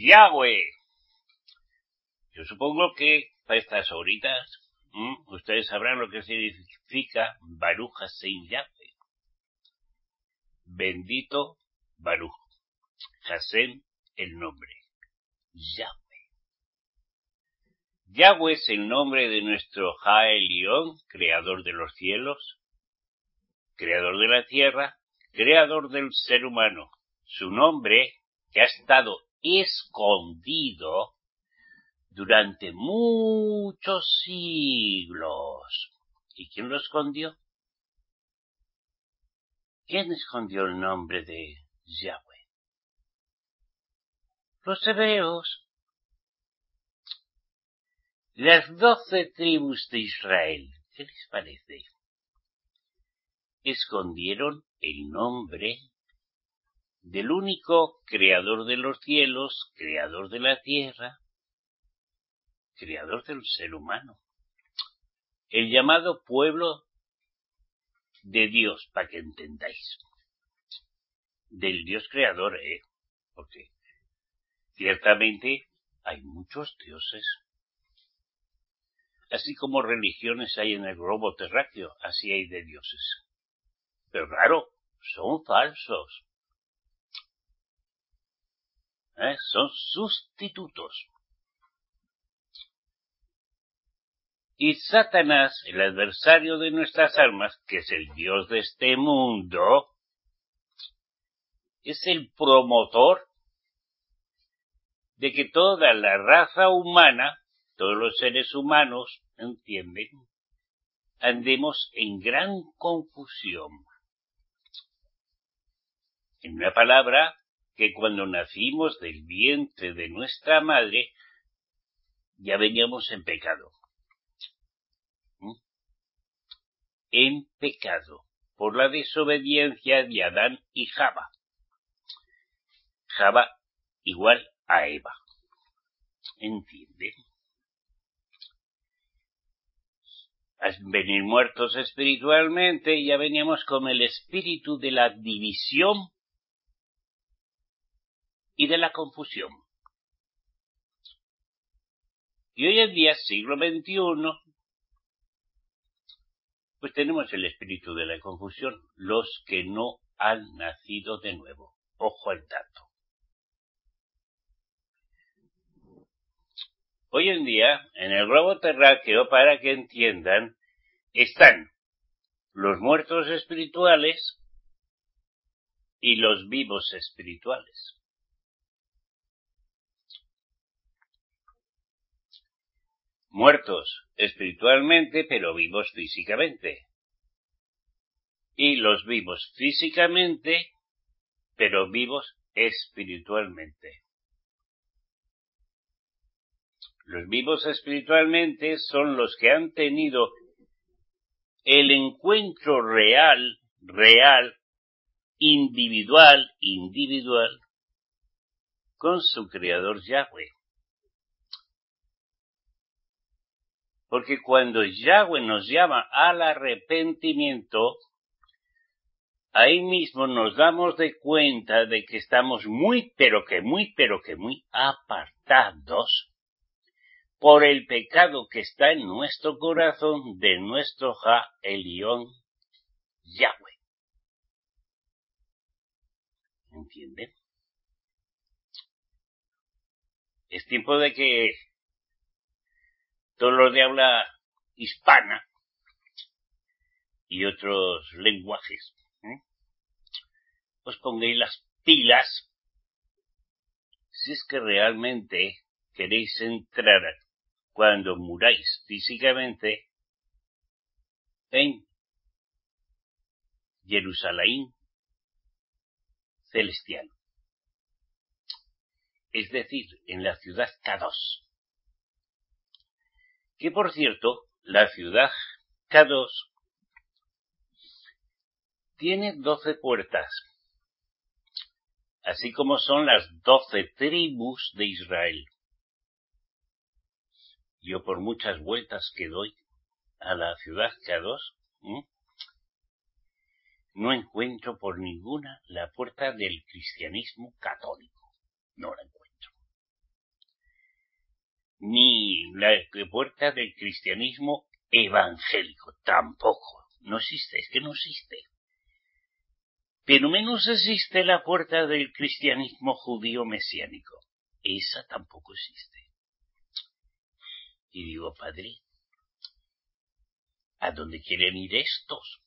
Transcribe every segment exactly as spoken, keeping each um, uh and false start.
Yahweh. Yo supongo que para estas horitas ¿m? ustedes sabrán lo que significa Baruch Hashem Yahweh. Bendito Baruch. Hashem, el nombre. Yahweh. Yahweh es el nombre de nuestro Ha Elión, creador de los cielos, creador de la tierra, creador del ser humano. Su nombre que ha estado escondido durante muchos siglos. ¿Y quién lo escondió? ¿Quién escondió el nombre de Yahweh? Los hebreos. Las doce tribus de Israel. ¿Qué les parece? Escondieron el nombre del único creador de los cielos, creador de la tierra, creador del ser humano. El llamado pueblo de Dios, para que entendáis. Del Dios creador, ¿eh? Porque ciertamente hay muchos dioses. Así como religiones hay en el globo terráqueo, así hay de dioses. Pero claro, son falsos. ¿Eh? Son sustitutos. Y Satanás, el adversario de nuestras almas, que es el Dios de este mundo, es el promotor de que toda la raza humana, todos los seres humanos, ¿entienden?, andemos en gran confusión. En una palabra, que cuando nacimos del vientre de nuestra madre, ya veníamos en pecado. ¿Mm? En pecado, por la desobediencia de Adán y Java. Java igual a Eva. ¿Entienden? Al venir muertos espiritualmente, ya veníamos con el espíritu de la división y de la confusión. Y hoy en día, siglo veintiuno, pues tenemos el espíritu de la confusión, los que no han nacido de nuevo. Ojo al dato. Hoy en día, en el globo terráqueo, para que entiendan, están los muertos espirituales y los vivos espirituales. Muertos espiritualmente, pero vivos físicamente. Y los vivos físicamente, pero vivos espiritualmente. Los vivos espiritualmente son los que han tenido el encuentro real, real, individual, individual, con su Creador Yahweh. Porque cuando Yahweh nos llama al arrepentimiento, ahí mismo nos damos de cuenta de que estamos muy, pero que muy, pero que muy apartados por el pecado que está en nuestro corazón de nuestro Ha Elión Yahweh. ¿Entienden? Es tiempo de que todos los de habla hispana y otros lenguajes, ¿eh?, os pongáis las pilas si es que realmente queréis entrar cuando muráis físicamente en Jerusalén celestial. Es decir, en la ciudad Kadosh. Que por cierto, la ciudad Kadosh tiene doce puertas, así como son las doce tribus de Israel. Yo por muchas vueltas que doy a la ciudad Kadosh, ¿eh?, no encuentro por ninguna la puerta del cristianismo católico. No la encuentro. ni la puerta del cristianismo evangélico, tampoco. No existe, es que no existe. Pero menos existe la puerta del cristianismo judío mesiánico. Esa tampoco existe. Y digo, padre, ¿a dónde quieren ir estos?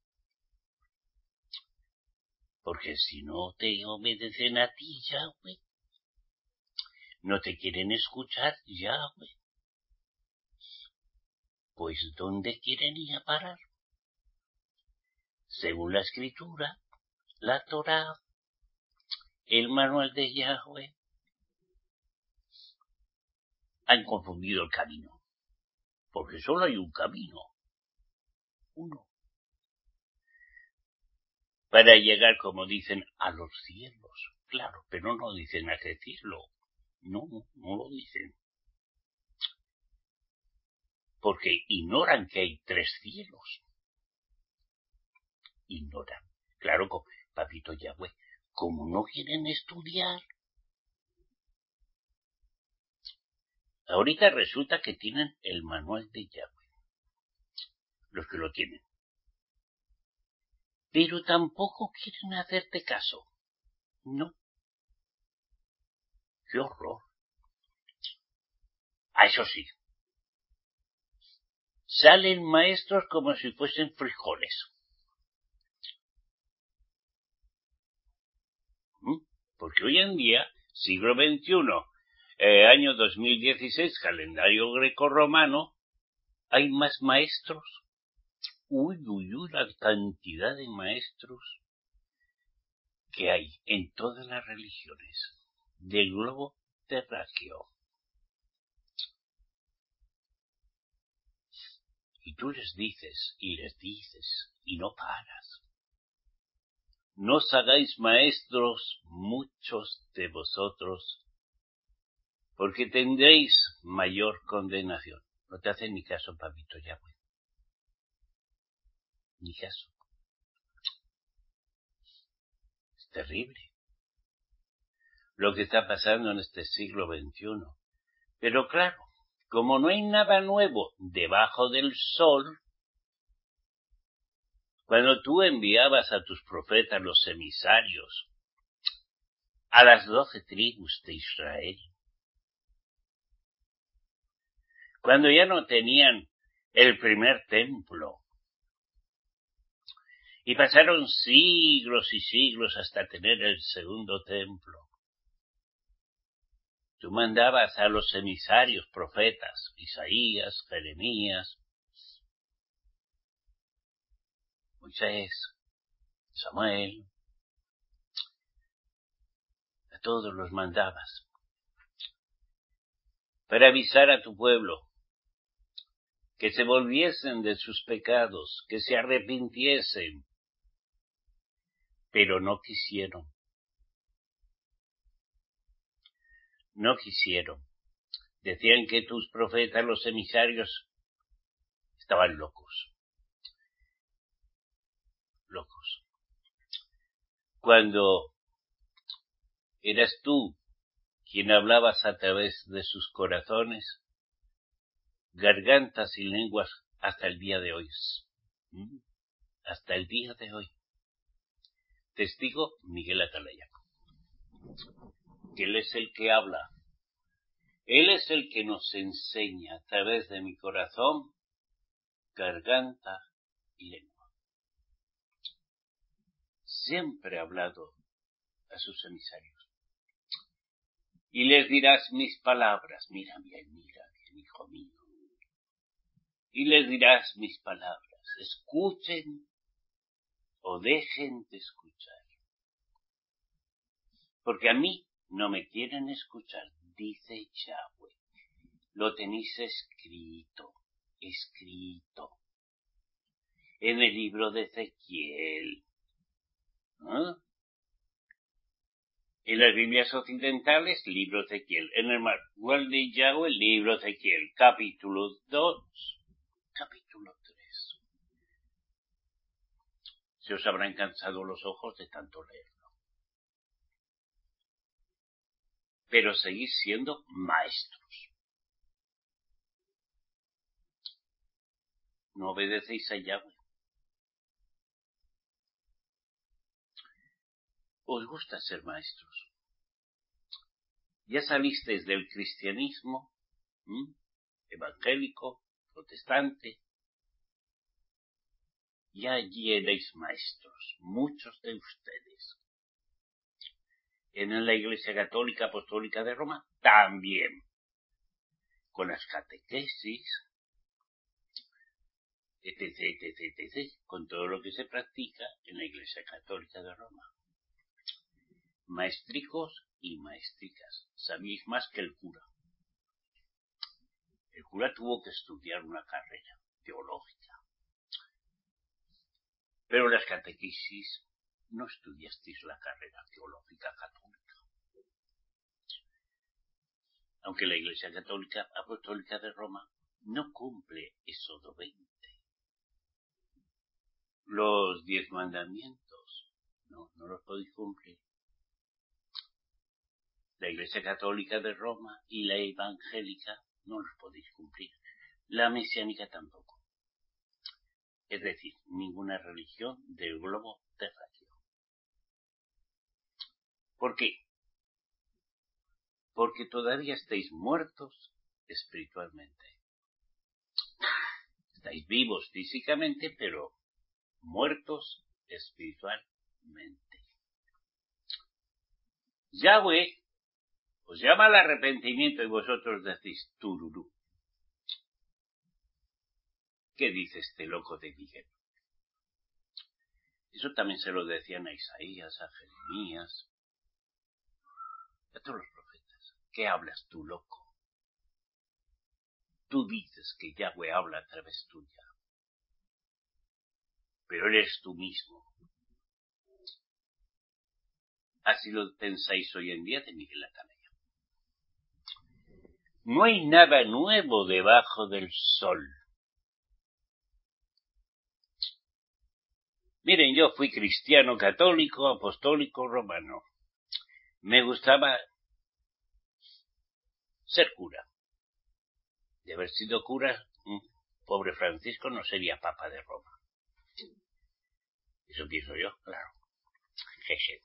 Porque si no te obedecen a ti, Yahweh, no te quieren escuchar, Yahweh, pues ¿dónde quieren ir a parar? Según la escritura, la Torá, el manual de Yahweh, han confundido el camino. Porque solo hay un camino. Uno. Para llegar, como dicen, a los cielos. Claro, pero no dicen a qué cielo. No, no lo dicen. Porque ignoran que hay tres cielos. Ignoran. Claro, papito Yahweh, como no quieren estudiar. Ahorita resulta que tienen el manual de Yahweh. Los que lo tienen. Pero tampoco quieren hacerte caso. No. ¡Qué horror! Ah, eso sí. Salen maestros como si fuesen frijoles. ¿Mm? Porque hoy en día, siglo veintiuno, eh, año dos mil dieciséis, calendario grecorromano, hay más maestros. Uy, uy, uy, la cantidad de maestros que hay en todas las religiones del globo terráqueo. Y tú les dices, y les dices, y no paras. No os hagáis maestros muchos de vosotros, porque tendréis mayor condenación. No te hacen ni caso, papito Yahweh. Ni caso. Es terrible lo que está pasando en este siglo veintiuno. Pero claro, como no hay nada nuevo debajo del sol, cuando tú enviabas a tus profetas, los emisarios, a las doce tribus de Israel, cuando ya no tenían el primer templo, y pasaron siglos y siglos hasta tener el segundo templo, tú mandabas a los emisarios profetas, Isaías, Jeremías, Moisés, Samuel, a todos los mandabas para avisar a tu pueblo que se volviesen de sus pecados, que se arrepintiesen, pero no quisieron. No quisieron. Decían que tus profetas, los emisarios, estaban locos. Locos. Cuando eras tú quien hablabas a través de sus corazones, gargantas y lenguas hasta el día de hoy. ¿Mm? Hasta el día de hoy. Testigo Miguel Atalaya. Que él es el que habla. Él es el que nos enseña a través de mi corazón, garganta y lengua. Siempre ha hablado a sus emisarios. Y les dirás mis palabras. Mira bien, mira bien, hijo mío. Y les dirás mis palabras. Escuchen o dejen de escuchar. Porque a mí no me quieren escuchar, dice Yahweh. Lo tenéis escrito, escrito. En el libro de Ezequiel. ¿Eh? En las Biblias occidentales, libro de Ezequiel. En el manual de Yahweh, libro de Ezequiel. Capítulo dos. Capítulo tres. Se os habrán cansado los ojos de tanto leerlo. Pero seguís siendo maestros. no obedecéis a Yahweh. Os gusta ser maestros. Ya salisteis del cristianismo, ¿m? evangélico, protestante. Ya allí erais maestros, muchos de ustedes. En la Iglesia Católica Apostólica de Roma también, con las catequesis, etc, etc, etc, con todo lo que se practica en la Iglesia Católica de Roma. Maestricos y maestricas, sabéis más que el cura. El cura tuvo que estudiar una carrera teológica. Pero las catequesis no estudiasteis la carrera teológica católica. Aunque la Iglesia Católica Apostólica de Roma no cumple Éxodo veinte. Los diez mandamientos, no, no los podéis cumplir. La Iglesia Católica de Roma y la evangélica no los podéis cumplir. La mesiánica tampoco. Es decir, ninguna religión del globo terráqueo. ¿Por qué? Porque todavía estáis muertos espiritualmente. Estáis vivos físicamente, pero muertos espiritualmente. Yahweh os llama al arrepentimiento y vosotros decís tururú. ¿Qué dice este loco de Miguel? Eso también se lo decían a Isaías, a Jeremías, a todos los profetas. ¿Qué hablas tú, loco? Tú dices que Yahweh habla a través tuya, pero eres tú mismo. Así lo pensáis hoy en día de Miguel Atamea. No hay nada nuevo debajo del sol. Miren, yo fui cristiano, católico, apostólico, romano. Me gustaba ser cura. De haber sido cura, pobre Francisco no sería papa de Roma. Eso pienso yo, claro. Jeje.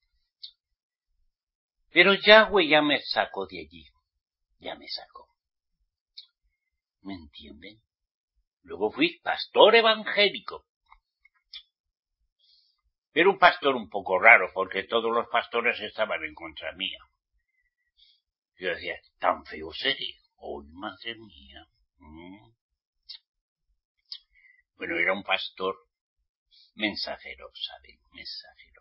Pero Yahweh ya me sacó de allí. Ya me sacó. ¿Me entienden? Luego fui pastor evangélico. Era un pastor un poco raro, porque todos los pastores estaban en contra mía. Yo decía, tan feo seré. ¡Oh, madre mía! ¿Mm? Bueno, era un pastor mensajero, ¿saben? Mensajero.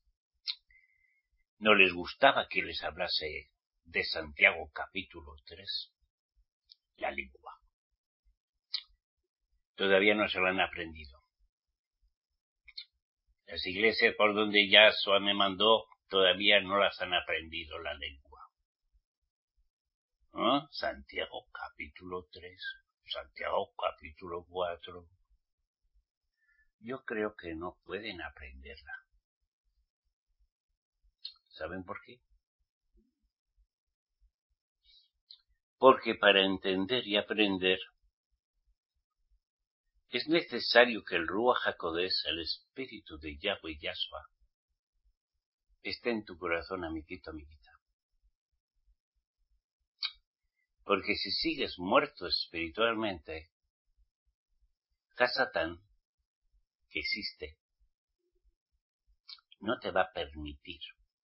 No les gustaba que les hablase de Santiago capítulo tres, la lengua. Todavía no se lo han aprendido. Las iglesias por donde Yahshua me mandó todavía no las han aprendido la lengua. ¿Ah? Santiago capítulo tres, Santiago capítulo cuatro. Yo creo que no pueden aprenderla. ¿Saben por qué? Porque para entender y aprender es necesario que el Ruach HaKodesh, el espíritu de Yahweh Yahshua, esté en tu corazón, amiguito, amiguita. Porque si sigues muerto espiritualmente, Hasatán, que existe, no te va a permitir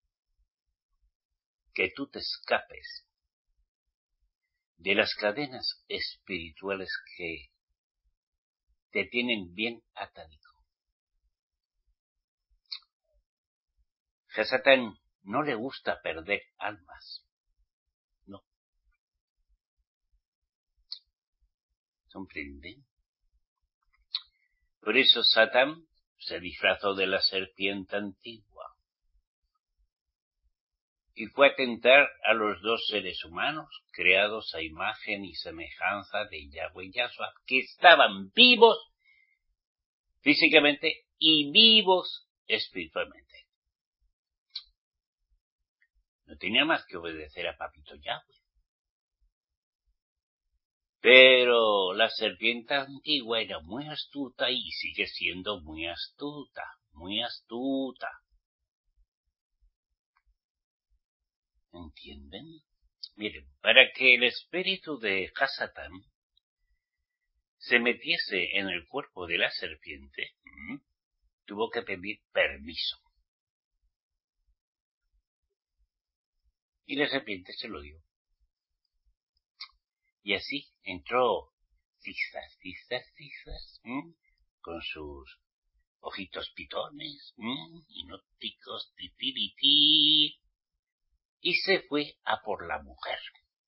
que tú te escapes de las cadenas espirituales que te tienen bien atadico. A Satán no le gusta perder almas. No. ¿Comprenden? Por eso Satán se disfrazó de la serpiente antigua y fue a tentar a los dos seres humanos creados a imagen y semejanza de Yahweh Yahshua, que estaban vivos físicamente y vivos espiritualmente. No tenía más que obedecer a Papito Yahweh. Pero la serpiente antigua era muy astuta y sigue siendo muy astuta, muy astuta. ¿Entienden? Miren, para que el espíritu de Hasatán se metiese en el cuerpo de la serpiente, ¿m? tuvo que pedir permiso. Y la serpiente se lo dio. Y así entró zigzag, zigzag, zigzag, ¿m? con sus ojitos pitones, ¿m? hipnóticos, titiriti, y se fue a por la mujer.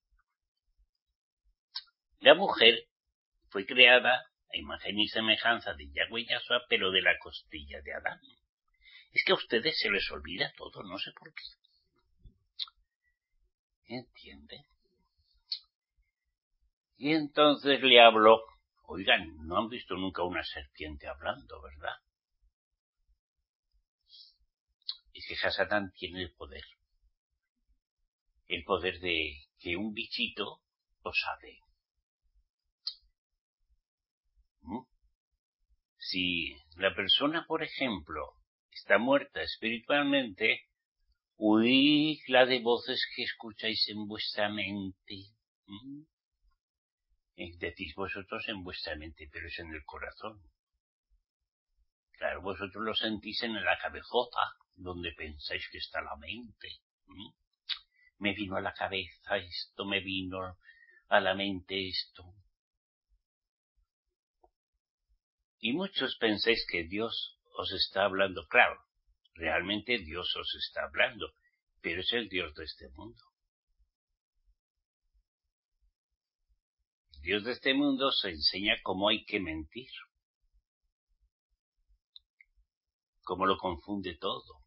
La mujer fue creada a imagen y semejanza de Yahweh Yahshua, pero de la costilla de Adán. Es que a ustedes se les olvida todo, no sé por qué. ¿Entienden? Y entonces le habló. Oigan, no han visto nunca una serpiente hablando, ¿verdad? Es que Hasatán tiene el poder. El poder de que un bichito lo sabe. ¿Mm? Si la persona, por ejemplo, está muerta espiritualmente, huid la de voces que escucháis en vuestra mente. ¿Mm? Decís vosotros en vuestra mente, pero es en el corazón. Claro, vosotros lo sentís en la cabezota, donde pensáis que está la mente. ¿Mm? Me vino a la cabeza esto, me vino a la mente esto. Y muchos pensáis que Dios os está hablando. Claro, realmente Dios os está hablando, pero es el Dios de este mundo. Dios de este mundo os enseña cómo hay que mentir, cómo lo confunde todo.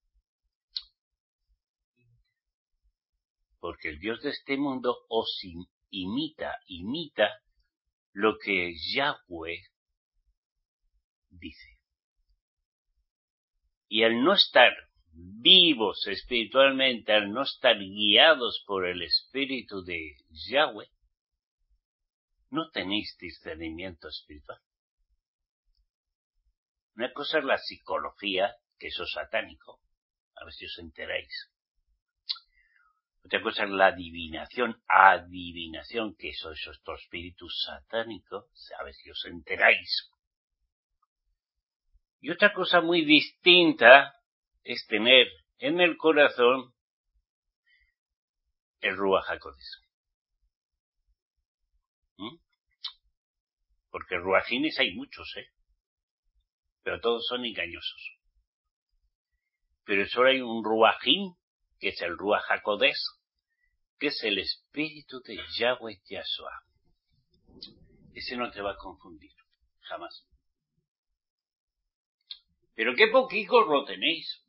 Porque el Dios de este mundo os imita, imita lo que Yahweh dice. Y al no estar vivos espiritualmente, al no estar guiados por el espíritu de Yahweh, no tenéis discernimiento espiritual. Una cosa es la psicología, que eso es satánico, a ver si os enteráis. Otra cosa es la adivinación, adivinación, que eso es otro espíritu satánico, a ver si os enteráis. Y otra cosa muy distinta es tener en el corazón el Ruach HaKodesh. ¿Mm? Porque ruajines hay muchos, ¿eh? Pero todos son engañosos. Pero solo hay un ruajín, que es el Ruach HaKodesh, que es el espíritu de Yahweh Yahshua. Ese no te va a confundir, jamás. Pero qué poquicos lo tenéis.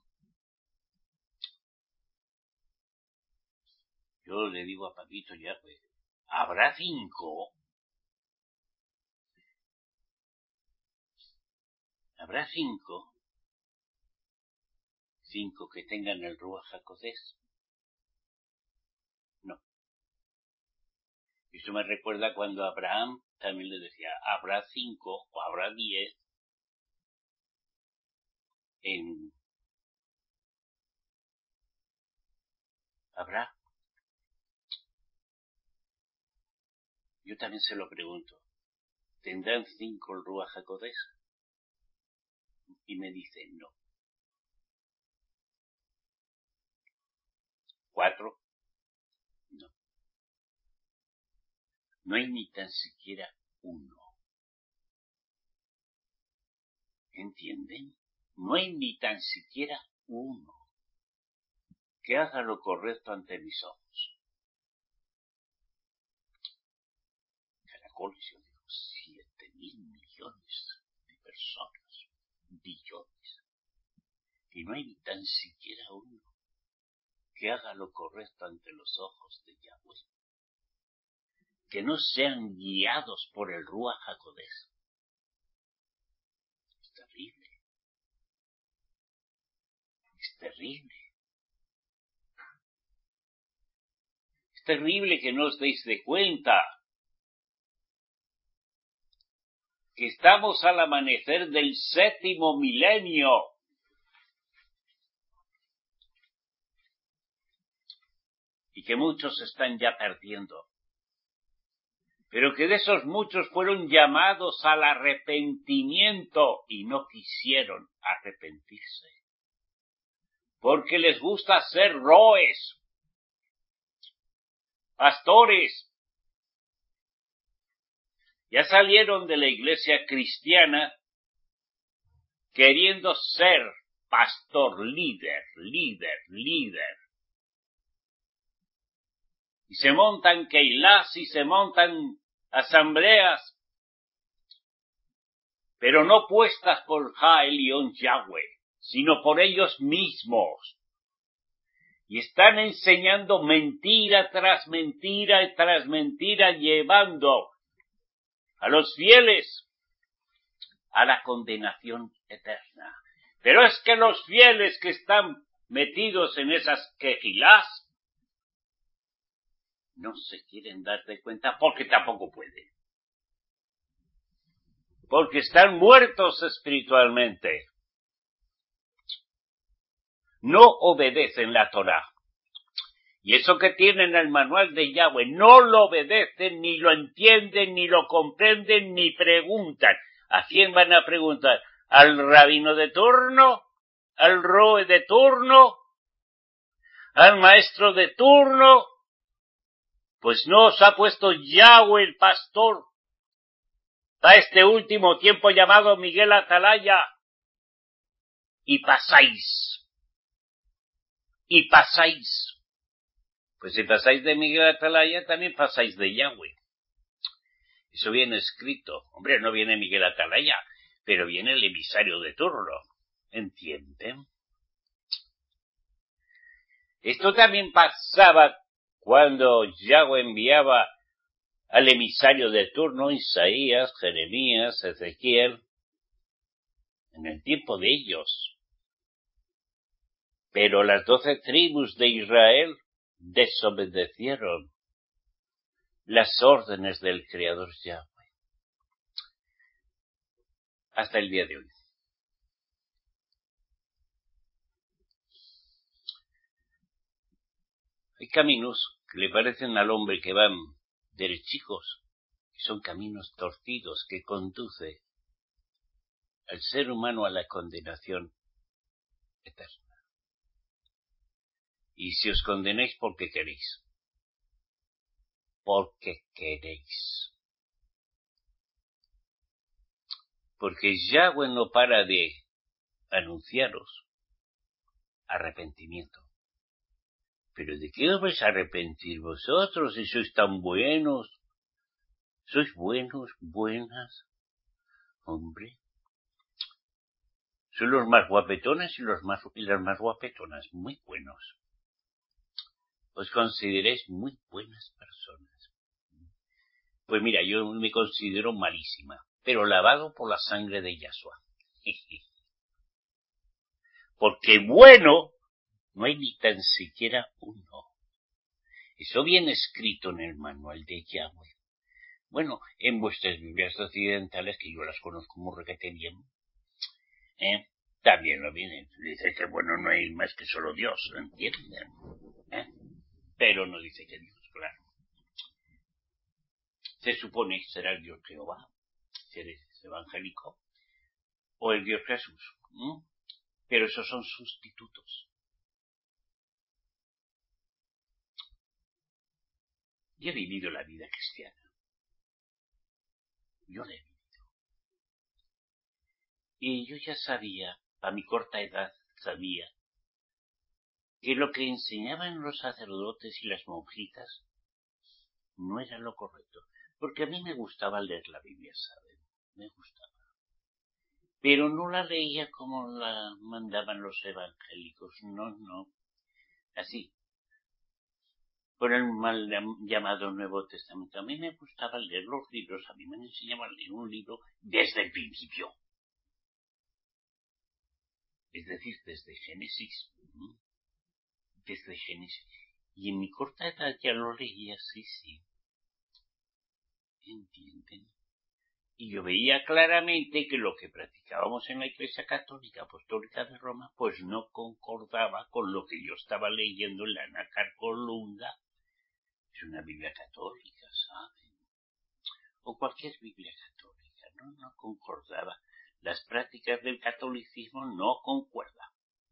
Yo le digo a Paquito Yahweh, ¿habrá cinco? ¿Habrá cinco? Cinco que tengan el Ruach HaKodesh. No. Eso me recuerda cuando Abraham también le decía, habrá cinco o habrá diez en... ¿Habrá? Yo también se lo pregunto. ¿Tendrán cinco el Ruach HaKodesh? Y me dice, no. ¿Cuatro? No. No hay ni tan siquiera uno. ¿Entienden? No hay ni tan siquiera uno que haga lo correcto ante mis ojos. Caracoles, yo digo, siete mil millones de personas, billones, y no hay ni tan siquiera uno que haga lo correcto ante los ojos de Yahweh, que no sean guiados por el Ruach HaKodesh. Es terrible. Es terrible. Es terrible que no os deis de cuenta que estamos al amanecer del séptimo milenio. Y que muchos están ya perdiendo. Pero que de esos muchos fueron llamados al arrepentimiento y no quisieron arrepentirse. Porque les gusta ser roes, pastores. Ya salieron de la iglesia cristiana queriendo ser pastor, líder, líder, líder. Y se montan keilas y se montan asambleas, pero no puestas por Ja Elión Yahweh, sino por ellos mismos. Y están enseñando mentira tras mentira tras mentira, llevando a los fieles a la condenación eterna. Pero es que los fieles que están metidos en esas quejilás no se quieren dar de cuenta porque tampoco pueden. Porque están muertos espiritualmente. No obedecen la Torá. Y eso que tienen el manual de Yahweh, no lo obedecen, ni lo entienden, ni lo comprenden, ni preguntan. ¿A quién van a preguntar? ¿Al rabino de turno? ¿Al roe de turno? ¿Al maestro de turno? Pues no os ha puesto Yahweh el pastor a este último tiempo llamado Miguel Atalaya. Y pasáis. Y pasáis. Pues si pasáis de Miguel Atalaya, también pasáis de Yahweh. Eso viene escrito. Hombre, no viene Miguel Atalaya, pero viene el emisario de turno. ¿Entienden? Esto también pasaba cuando Yahweh enviaba al emisario de turno, Isaías, Jeremías, Ezequiel, en el tiempo de ellos. Pero las doce tribus de Israel desobedecieron las órdenes del Creador Yahweh. Hasta el día de hoy. Hay caminos que le parecen al hombre que van derechicos, que son caminos torcidos que conduce al ser humano a la condenación eterna. Y si os condenáis, ¿por qué queréis? Porque queréis. Porque Yahweh no para de anunciaros arrepentimiento. ¿Pero de qué os vais a arrepentir vosotros si sois tan buenos? ¿Sois buenos, buenas? Hombre. Son los más guapetones y, los más, y las más guapetonas, muy buenos. Os consideréis muy buenas personas. Pues mira, yo me considero malísima, pero lavado por la sangre de Yahshua. Porque bueno, no hay ni tan siquiera uno. Eso viene escrito en el manual de Yahweh. Bueno, en vuestras Biblias occidentales, que yo las conozco muy requete bien, ¿eh? También lo viene. Dice que bueno, no hay más que solo Dios, ¿entienden? ¿Eh? Pero no dice que Dios, claro. Se supone que será el Dios Jehová, si eres evangélico, o el Dios Jesús. ¿eh? Pero esos son sustitutos. Yo he vivido la vida cristiana. Yo la he vivido. Y yo ya sabía, a mi corta edad, sabía que lo que enseñaban los sacerdotes y las monjitas no era lo correcto. Porque a mí me gustaba leer la Biblia, ¿saben? Me gustaba. Pero no la leía como la mandaban los evangélicos. No, no. Así. Por el mal llamado Nuevo Testamento. A mí me gustaba leer los libros. A mí me enseñaban a leer un libro desde el principio. Es decir, desde Génesis. Desde Génesis. Y en mi corta edad ya lo leía, sí, sí. ¿Entienden? Y yo veía claramente que lo que practicábamos en la Iglesia Católica Apostólica de Roma, pues no concordaba con lo que yo estaba leyendo en la Nácar Colunda. Es una Biblia católica, ¿saben? O cualquier Biblia católica, ¿no? No concordaba. Las prácticas del catolicismo no concuerdan.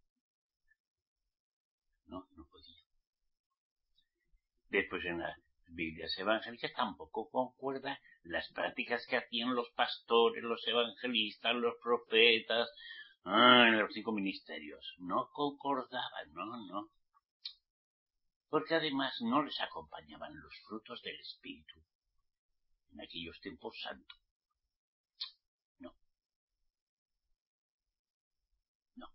No, no podía. Después en las Biblias evangélicas tampoco concuerdan las prácticas que hacían los pastores, los evangelistas, los profetas, ah, en los cinco ministerios. No concordaban, no, no. Porque además no les acompañaban los frutos del Espíritu en aquellos tiempos santos. No. No.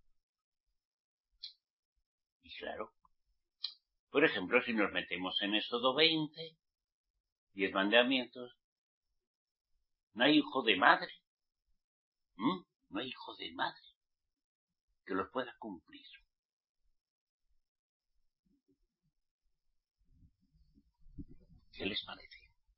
Y claro, por ejemplo, si nos metemos en Éxodo veinte, diez mandamientos, no hay hijo de madre. ¿Mm? No hay hijo de madre que los pueda cumplir. ¿Qué les parece?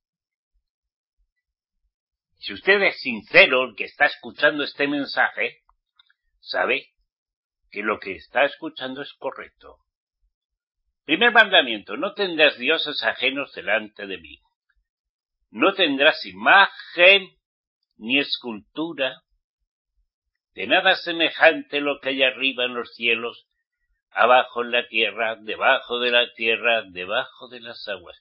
Si usted es sincero, el que está escuchando este mensaje, sabe que lo que está escuchando es correcto. Primer mandamiento, no tendrás dioses ajenos delante de mí. No tendrás imagen ni escultura de nada semejante lo que hay arriba en los cielos, abajo en la tierra, debajo de la tierra, debajo de las aguas.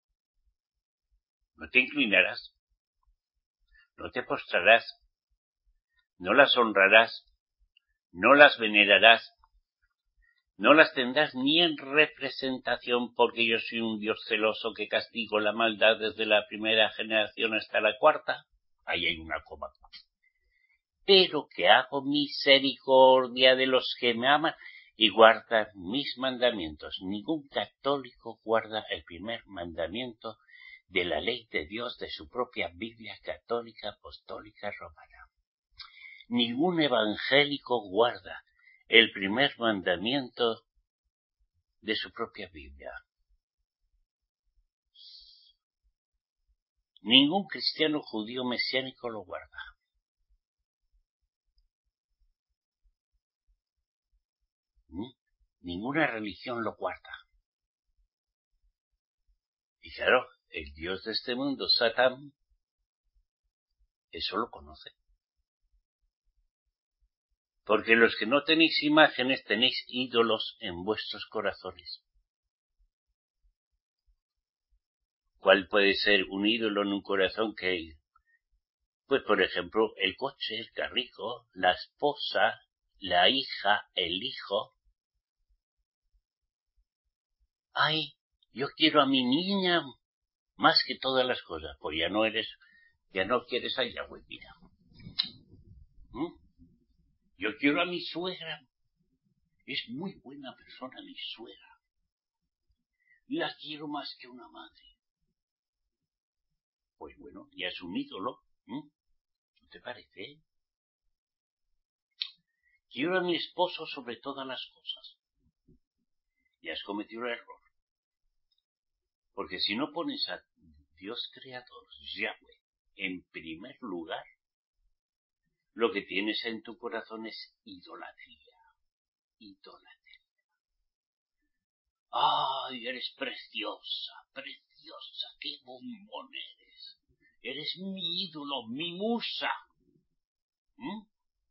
No te inclinarás, no te postrarás, no las honrarás, no las venerarás, no las tendrás ni en representación, porque yo soy un Dios celoso que castigo la maldad desde la primera generación hasta la cuarta. Ahí hay una coma. Pero que hago misericordia de los que me aman y guardan mis mandamientos. Ningún católico guarda el primer mandamiento de la ley de Dios de su propia Biblia católica apostólica romana. Ningún evangélico guarda el primer mandamiento de su propia Biblia. Ningún cristiano judío mesiánico lo guarda. ¿Mm? Ninguna religión lo guarda. Y claro, el Dios de este mundo, Satán, eso lo conoce. Porque los que no tenéis imágenes tenéis ídolos en vuestros corazones. ¿Cuál puede ser un ídolo en un corazón que hay? Pues, por ejemplo, el coche, el carrico, la esposa, la hija, el hijo. Ay, yo quiero a mi niña más que todas las cosas. Pues ya no eres, ya no quieres a Yahweh, mira. ¿Mm? Yo quiero a mi suegra. Es muy buena persona mi suegra. La quiero más que una madre. Pues bueno, ya es un ídolo. ¿Mm? ¿No te parece? Quiero a mi esposo sobre todas las cosas. Ya has cometido el error. Porque si no pones a Dios creador, Yahweh, en primer lugar, lo que tienes en tu corazón es idolatría. Idolatría. ¡Ay, eres preciosa, preciosa! ¡Qué bombón eres! Eres mi ídolo, mi musa. ¿Mm?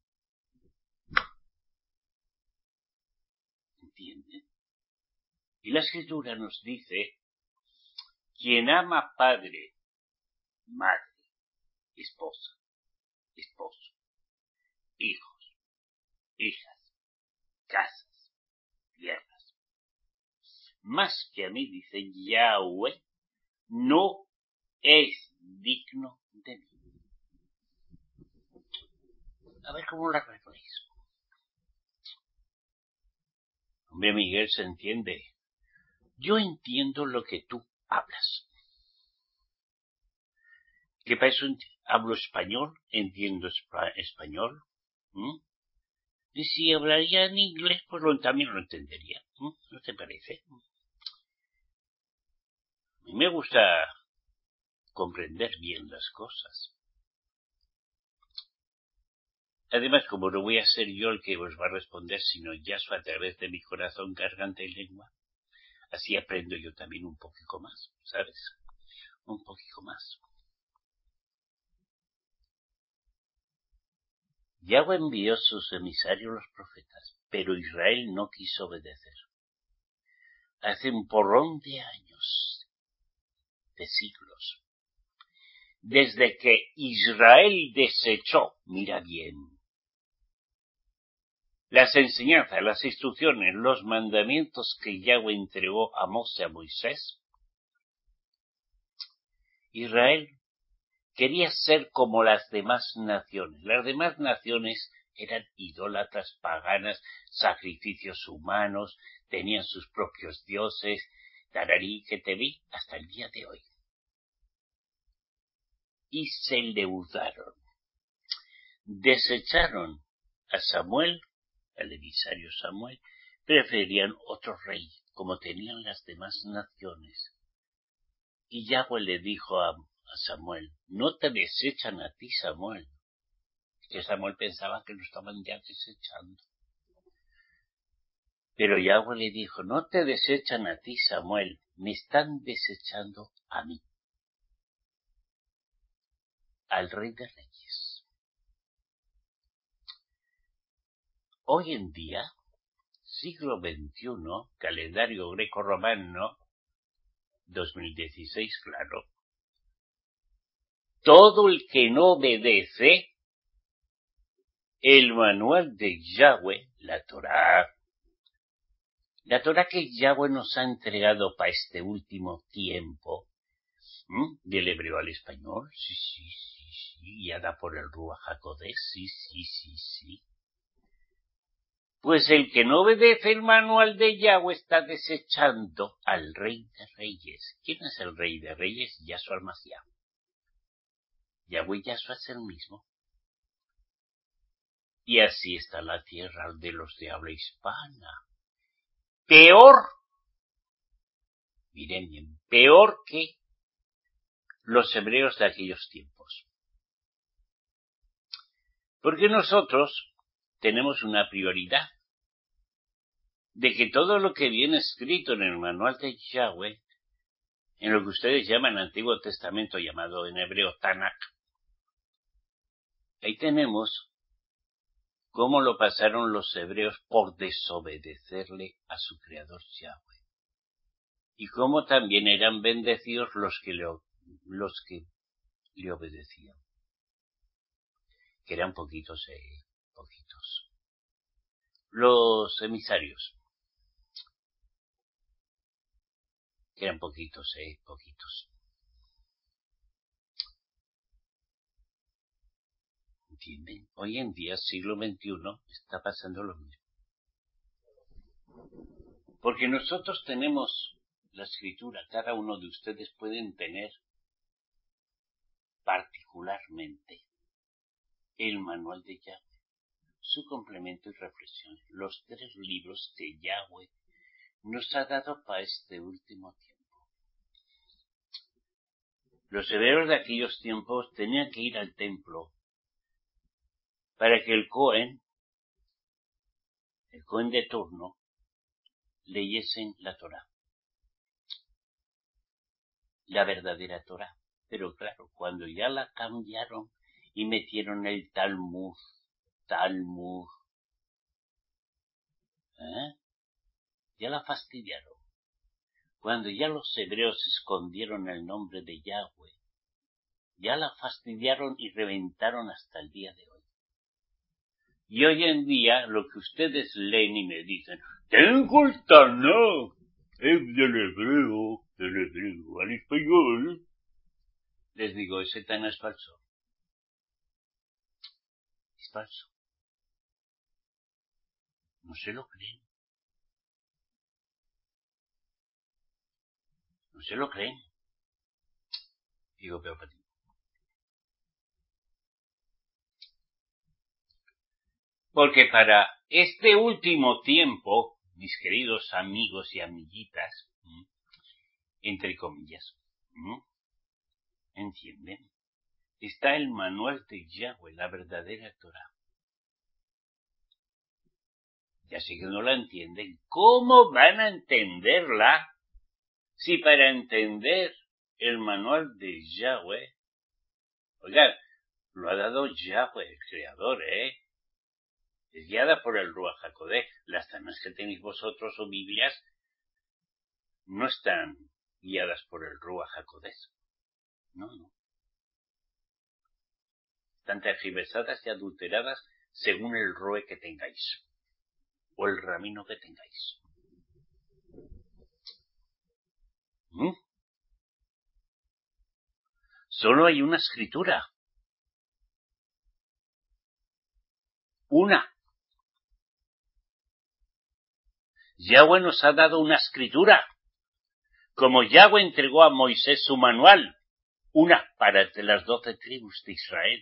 ¿Entienden? Y la Escritura nos dice, quien ama padre, madre, esposa, esposo, hijos, hijas, casas, tierras, más que a mí, dice Yahweh, no es digno de mí. A ver cómo la arregláis. Hombre, Miguel, se entiende. Yo entiendo lo que tú hablas. ¿Qué para eso hablo español? Entiendo español. ¿Mm? Y si hablaría en inglés, pues lo, también lo entendería. ¿Mm? ¿No te parece? A mí me gusta comprender bien las cosas. Además, como no voy a ser yo el que os va a responder, sino Yahshua a través de mi corazón, garganta y lengua, así aprendo yo también un poquito más, ¿sabes? Un poquito más. Yahweh envió sus emisarios los profetas, pero Israel no quiso obedecer. Hace un porrón de años, de siglos, desde que Israel desechó, mira bien, las enseñanzas, las instrucciones, los mandamientos que Yahweh entregó a Moshe, a Moisés, Israel quería ser como las demás naciones. Las demás naciones eran idólatras, paganas, sacrificios humanos, tenían sus propios dioses, tararí que te vi hasta el día de hoy. Y se leudaron. Desecharon a Samuel, al emisario Samuel, preferían otro rey, como tenían las demás naciones. Y Yahweh le dijo a, a Samuel, no te desechan a ti, Samuel. Que Samuel pensaba que lo estaban ya desechando. Pero Yahweh le dijo, no te desechan a ti, Samuel, me están desechando a mí, al Rey de Reyes. Hoy en día, siglo veintiuno, calendario greco-romano, dos mil dieciséis, claro, todo el que no obedece el manual de Yahweh, la Torá, la Torá que Yahweh nos ha entregado para este último tiempo, ¿Mm? Del hebreo al español, sí, sí, sí, sí, guiada por el Ruach HaKodesh, sí, sí, sí, sí. Pues el que no obedece el manual de Yahweh está desechando al Rey de Reyes. ¿Quién es el Rey de Reyes? Yahshua al-Mashiach. Yahweh Yahshua es el mismo. Y así está la tierra de los de habla hispana. Peor, miren bien, peor que los hebreos de aquellos tiempos. Porque nosotros tenemos una prioridad de que todo lo que viene escrito en el manual de Yahweh, en lo que ustedes llaman Antiguo Testamento, llamado en hebreo Tanakh, ahí tenemos cómo lo pasaron los hebreos por desobedecerle a su creador Yahweh. Y cómo también eran bendecidos los que le, los que le obedecían. Que eran poquitos, eh, poquitos. Los emisarios. Que eran poquitos, eh, poquitos. ¿Entienden? Hoy en día, siglo veintiuno, está pasando lo mismo. Porque nosotros tenemos la escritura, cada uno de ustedes pueden tener particularmente el manual de Yahweh, su complemento y reflexión, los tres libros que Yahweh nos ha dado para este último tiempo. Los hebreos de aquellos tiempos tenían que ir al templo para que el Cohen, el Cohen de turno, leyesen la Torá, la verdadera Torá. Pero claro, cuando ya la cambiaron y metieron el Talmud, Talmud, ¿eh? ya la fastidiaron. Cuando ya los hebreos escondieron el nombre de Yahweh, ya la fastidiaron y reventaron hasta el día de hoy. Y hoy en día, lo que ustedes leen y me dicen, tengo el Tanakh, es del hebreo, del hebreo al español, les digo, ese Tanakh es falso. Es falso. No se lo creen. No se lo creen. Digo, pero para ti. Porque para este último tiempo, mis queridos amigos y amiguitas, ¿m? entre comillas, ¿m? ¿entienden? Está el manual de Yahweh, la verdadera Torá. Ya sé que no la entienden. ¿Cómo van a entenderla si para entender el manual de Yahweh, oigan, lo ha dado Yahweh, el Creador, ¿eh? Es guiada por el Ruach HaKodesh. Las tanas que tenéis vosotros o Biblias no están guiadas por el Ruach HaKodesh. No, no. Están tergiversadas y adulteradas según el roe que tengáis o el ramino que tengáis. ¿Mm? Solo hay una escritura. Una. Yahweh nos ha dado una escritura. Como Yahweh entregó a Moisés su manual. Una para las doce tribus de Israel.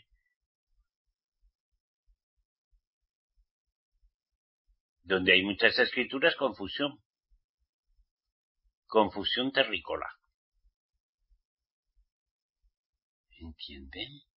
Donde hay muchas escrituras, confusión. Confusión terrícola. ¿Entienden?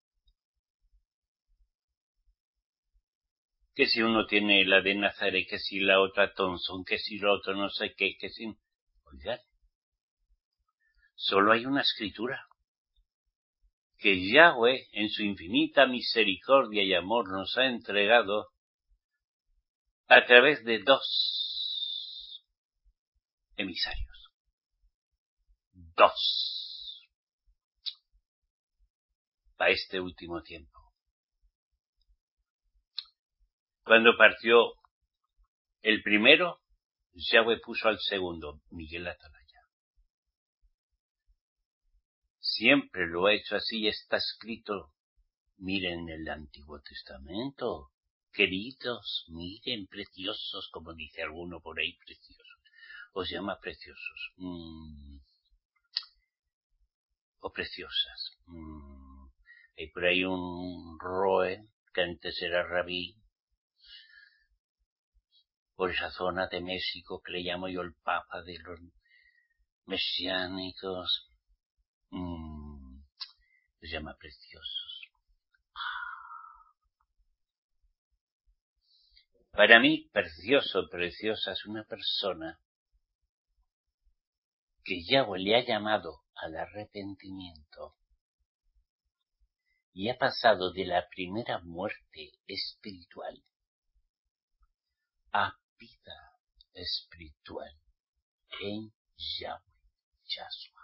Que si uno tiene la de Nazaret, que si la otra Thompson, que si la otra no sé qué, que si... Oigan, solo hay una escritura. Que Yahweh, en su infinita misericordia y amor, nos ha entregado a través de dos emisarios. Dos. Para este último tiempo. Cuando partió el primero, Yahweh puso al segundo, Miguel Atalaya. Siempre lo ha hecho así y está escrito. Miren el Antiguo Testamento. Queridos, miren, preciosos, como dice alguno por ahí, preciosos. Os llama preciosos. Mm. O preciosas. Mm. Hay por ahí un Roe, que antes era rabí, por esa zona de México que le llamo yo el Papa de los mesiánicos. Mm. Os llama preciosos. Para mí, precioso, preciosa es una persona que Yahweh le ha llamado al arrepentimiento y ha pasado de la primera muerte espiritual a vida espiritual en Yahweh, Yahshua.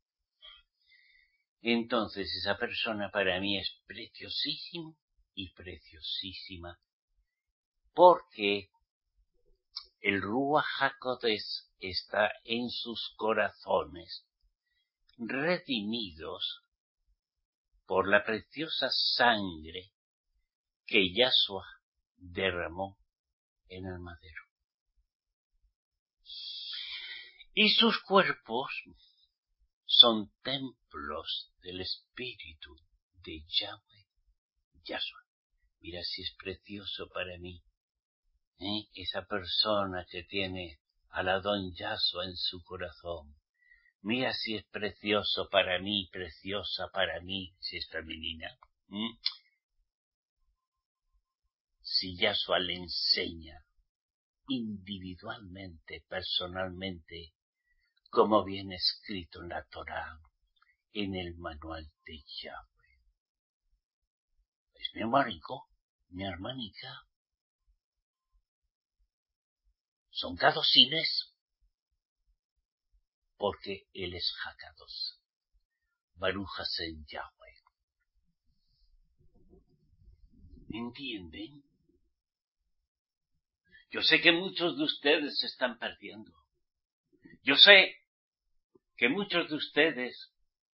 Entonces esa persona para mí es preciosísima y preciosísima porque el Ruach HaKodesh está en sus corazones redimidos por la preciosa sangre que Yahshua derramó en el madero. Y sus cuerpos son templos del Espíritu de Yahweh, Yahshua. Mira si es precioso para mí, ¿eh? Esa persona que tiene al Adón Yahshua en su corazón. Mira si es precioso para mí, preciosa para mí, si es femenina. ¿Mm? Si Yahshua le enseña individualmente, personalmente, como viene escrito en la Torá, en el manual de Yahweh. Es mi hermanico, mi hermanica. Son gadosines, porque él es Hakados. Baruch Hashem Yahweh. ¿Entienden? Yo sé que muchos de ustedes se están perdiendo. Yo sé que muchos de ustedes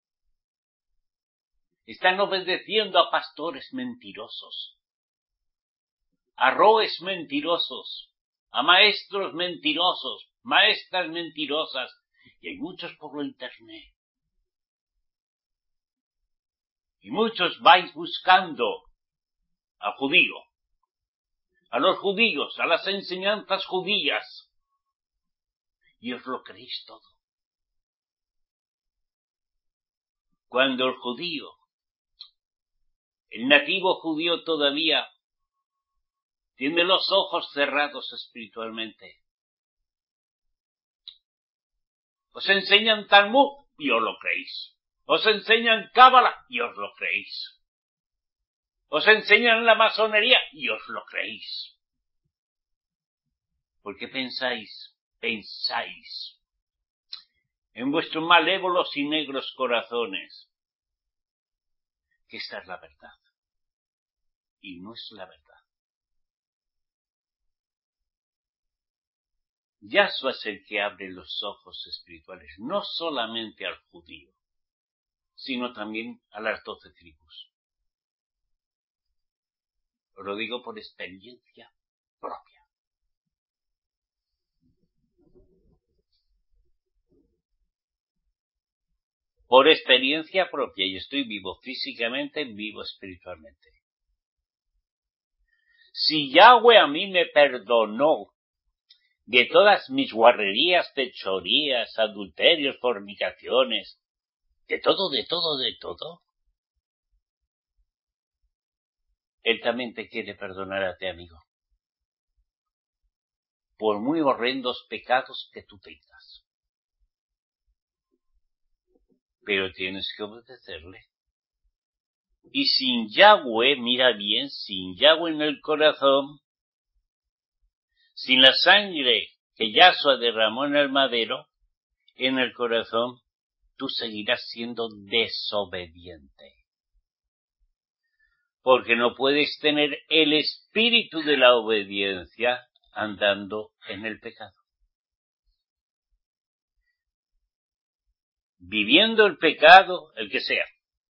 están obedeciendo a pastores mentirosos, a roes mentirosos, a maestros mentirosos, maestras mentirosas, y hay muchos por la internet. Y muchos vais buscando al judío, a los judíos, a las enseñanzas judías, y os lo creéis todo. Cuando el judío, el nativo judío todavía tiene los ojos cerrados espiritualmente. Os enseñan Talmud y os lo creéis. Os enseñan Cábala y os lo creéis. Os enseñan la masonería y os lo creéis. ¿Por qué pensáis, pensáis en vuestros malévolos y negros corazones que esta es la verdad? Y no es la verdad. Yahshua es el que abre los ojos espirituales, no solamente al judío, sino también a las doce tribus. Os lo digo por experiencia propia. Por experiencia propia, y estoy vivo físicamente, vivo espiritualmente. Si Yahweh a mí me perdonó de todas mis guarrerías, fechorías, adulterios, fornicaciones, de todo, de todo, de todo, Él también te quiere perdonar a ti, amigo. Por muy horrendos pecados que tú tengas. Pero tienes que obedecerle. Y sin Yahweh, mira bien, sin Yahweh en el corazón, sin la sangre que Yahshua derramó en el madero, en el corazón, tú seguirás siendo desobediente. Porque no puedes tener el espíritu de la obediencia andando en el pecado. Viviendo el pecado, el que sea.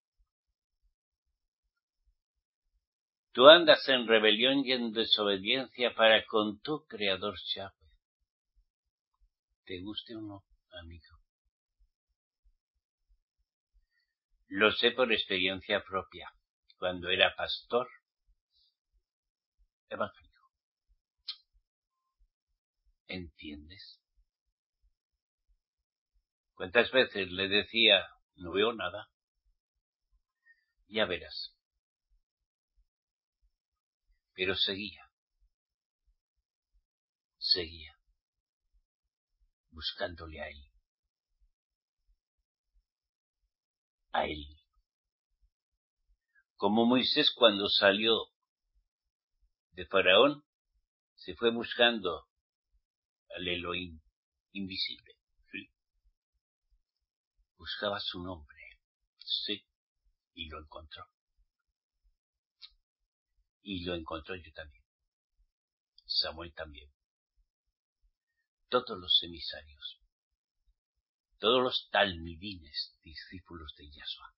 Tú andas en rebelión y en desobediencia para con tu Creador Yahweh. ¿Te guste o no, amigo? Lo sé por experiencia propia, cuando era pastor evangélico. ¿Entiendes? ¿Cuántas veces le decía, no veo nada? Ya verás. Pero seguía. Seguía. Buscándole a él. A él. Como Moisés cuando salió de Faraón, se fue buscando al Elohim invisible. ¿Sí? Buscaba su nombre. Sí. Y lo encontró. Y lo encontró yo también. Samuel también. Todos los emisarios. Todos los talmidines, discípulos de Yahshua.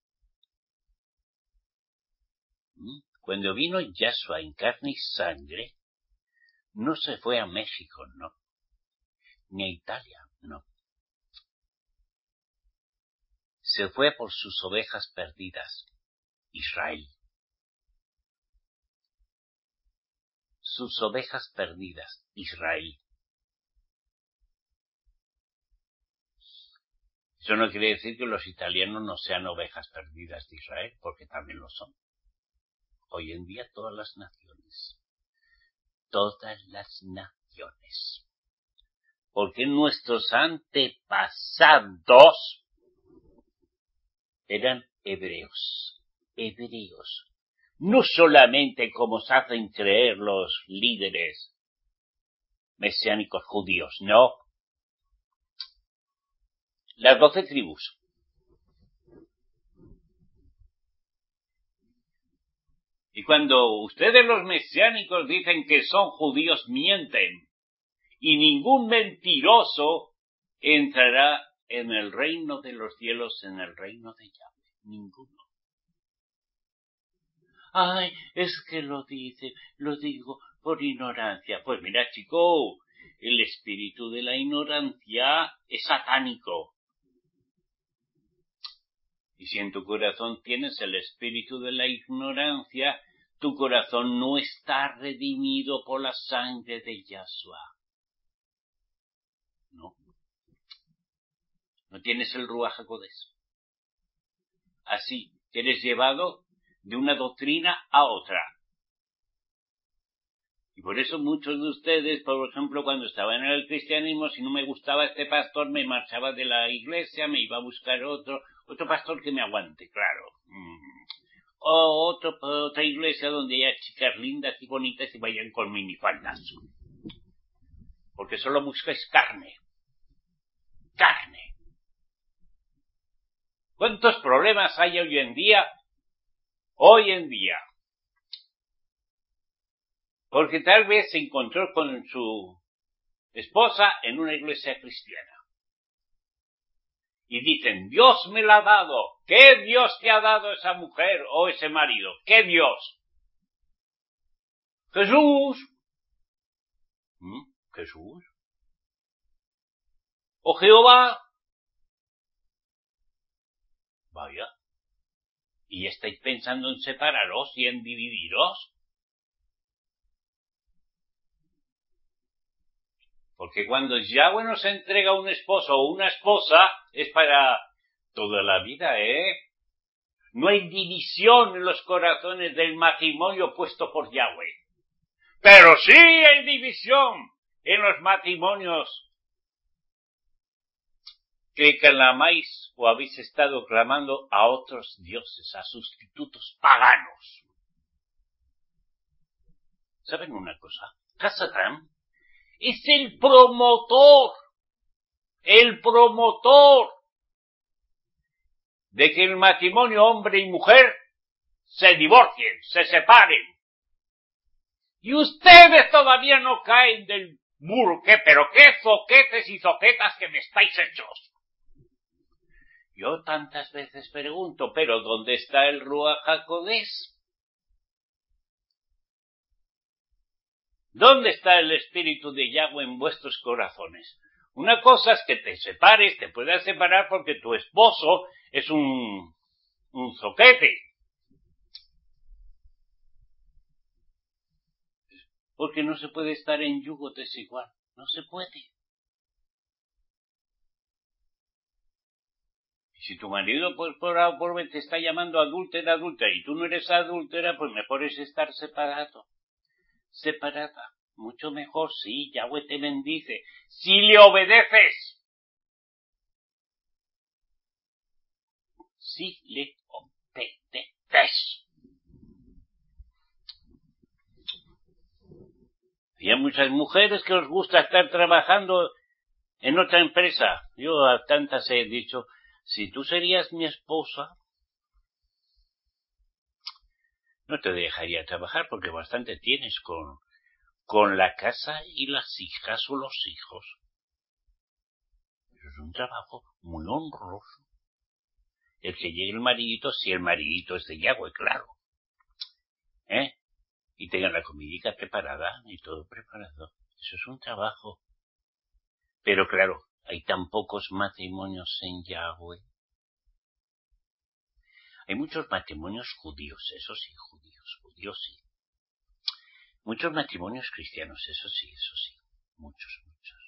¿Mm? Cuando vino Yahshua en carne y sangre, no se fue a México, no. Ni a Italia, no. Se fue por sus ovejas perdidas, Israel. Sus ovejas perdidas, Israel. Eso no quiere decir que los italianos no sean ovejas perdidas de Israel, porque también lo son. Hoy en día todas las naciones. Todas las naciones. Porque nuestros antepasados eran hebreos. Hebreos. No solamente como se hacen creer los líderes mesiánicos judíos, no. Las doce tribus. Y cuando ustedes los mesiánicos dicen que son judíos, mienten. Y ningún mentiroso entrará en el reino de los cielos, en el reino de Yahweh. Ninguno. Ay, es que lo dice, lo digo por ignorancia. Pues mira, chico, el espíritu de la ignorancia es satánico. Y si en tu corazón tienes el espíritu de la ignorancia, tu corazón no está redimido por la sangre de Yahshua. No. No tienes el Ruach HaKodesh. Así, eres llevado de una doctrina a otra. Y por eso muchos de ustedes, por ejemplo, cuando estaban en el cristianismo, si no me gustaba este pastor, me marchaba de la iglesia, me iba a buscar otro, otro pastor que me aguante, claro. Mm. O otro, otra iglesia donde haya chicas lindas y bonitas y vayan con minifaldas. Porque solo buscáis carne. Carne. ¿Cuántos problemas hay hoy en día? Hoy en día. Porque tal vez se encontró con su esposa en una iglesia cristiana. Y dicen, Dios me la ha dado. ¿Qué Dios te ha dado esa mujer o ese marido? ¿Qué Dios? Jesús. ¿Mm? Jesús. ¿O Jehová? Vaya. ¿Y estáis pensando en separaros y en dividiros? Porque cuando Yahweh nos entrega un esposo o una esposa, es para toda la vida, ¿eh? No hay división en los corazones del matrimonio puesto por Yahweh. Pero sí hay división en los matrimonios que clamáis o habéis estado clamando a otros dioses, a sustitutos paganos. ¿Saben una cosa? Hasatán es el promotor, el promotor de que el matrimonio hombre y mujer se divorcien, se separen. Y ustedes todavía no caen del muro. ¿Qué? Pero qué zoquetes y zoquetas que me estáis hechos. Yo tantas veces pregunto, pero ¿dónde está el Ruach HaKodesh? ¿Dónde está el espíritu de Yahweh en vuestros corazones? Una cosa es que te separes, te puedas separar porque tu esposo es un, un zoquete. Porque no se puede estar en yugo desigual. No se puede. Y si tu marido pues, por A por B te está llamando adúltera, adúltera, y tú no eres adúltera, pues mejor es estar separado. Separada. Mucho mejor, sí, Yahweh te bendice. Si le obedeces. Si le obedeces. Y hay muchas mujeres que os gusta estar trabajando en otra empresa. Yo a tantas he dicho, si tú serías mi esposa, no te dejaría trabajar porque bastante tienes con, con la casa y las hijas o los hijos. Eso es un trabajo muy honroso. El que llegue el maridito, si el maridito es de Yahweh, claro. ¿Eh? Y tengan la comidita preparada y todo preparado. Eso es un trabajo. Pero claro, hay tan pocos matrimonios en Yahweh. Hay muchos matrimonios judíos, eso sí, judíos, judíos sí. Muchos matrimonios cristianos, eso sí, eso sí. Muchos, muchos.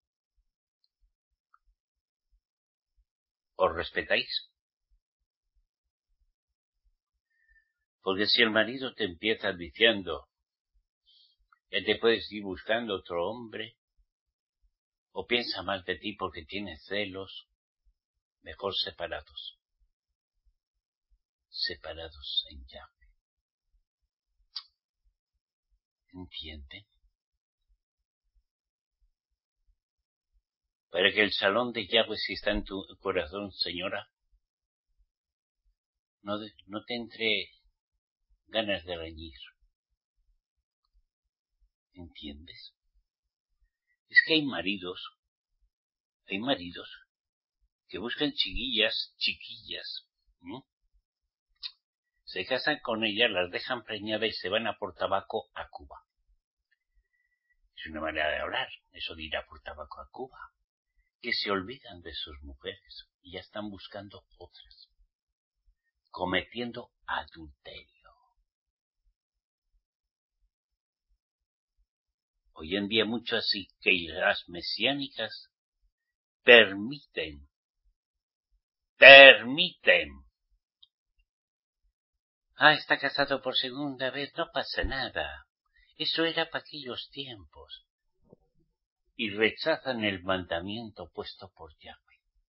¿Os respetáis? Porque si el marido te empieza diciendo, ya te puedes ir buscando otro hombre, o piensa mal de ti porque tienes celos, mejor separados. Separados en Yahweh. ¿Entienden? Para que el salón de Yahweh, si está en tu corazón, señora, no, de, no te entre ganas de reñir. ¿Entiendes? Es que hay maridos, hay maridos que buscan chiquillas, chiquillas, ¿no? Se casan con ellas, las dejan preñadas y se van a por tabaco a Cuba. Es una manera de hablar, eso de ir a por tabaco a Cuba. Que se olvidan de sus mujeres y ya están buscando otras, cometiendo adulterio. Hoy en día mucho así que las mesiánicas permiten, permiten. Ah, está casado por segunda vez, no pasa nada. Eso era para aquellos tiempos. Y rechazan el mandamiento puesto por Yahweh.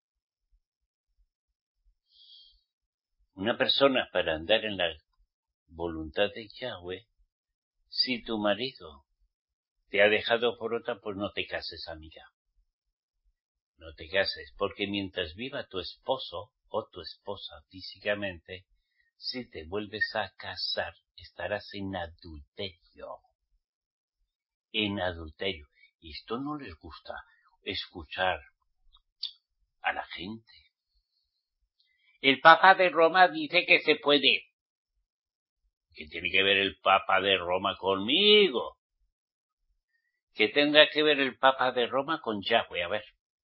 Una persona para andar en la voluntad de Yahweh, si tu marido te ha dejado por otra, pues no te cases, amiga. No te cases, porque mientras viva tu esposo o tu esposa físicamente, si te vuelves a casar, estarás en adulterio. En adulterio. Y esto no les gusta escuchar a la gente. El Papa de Roma dice que se puede. ¿Qué tiene que ver el Papa de Roma conmigo? ¿Qué tendrá que ver el Papa de Roma con Yahweh? A ver.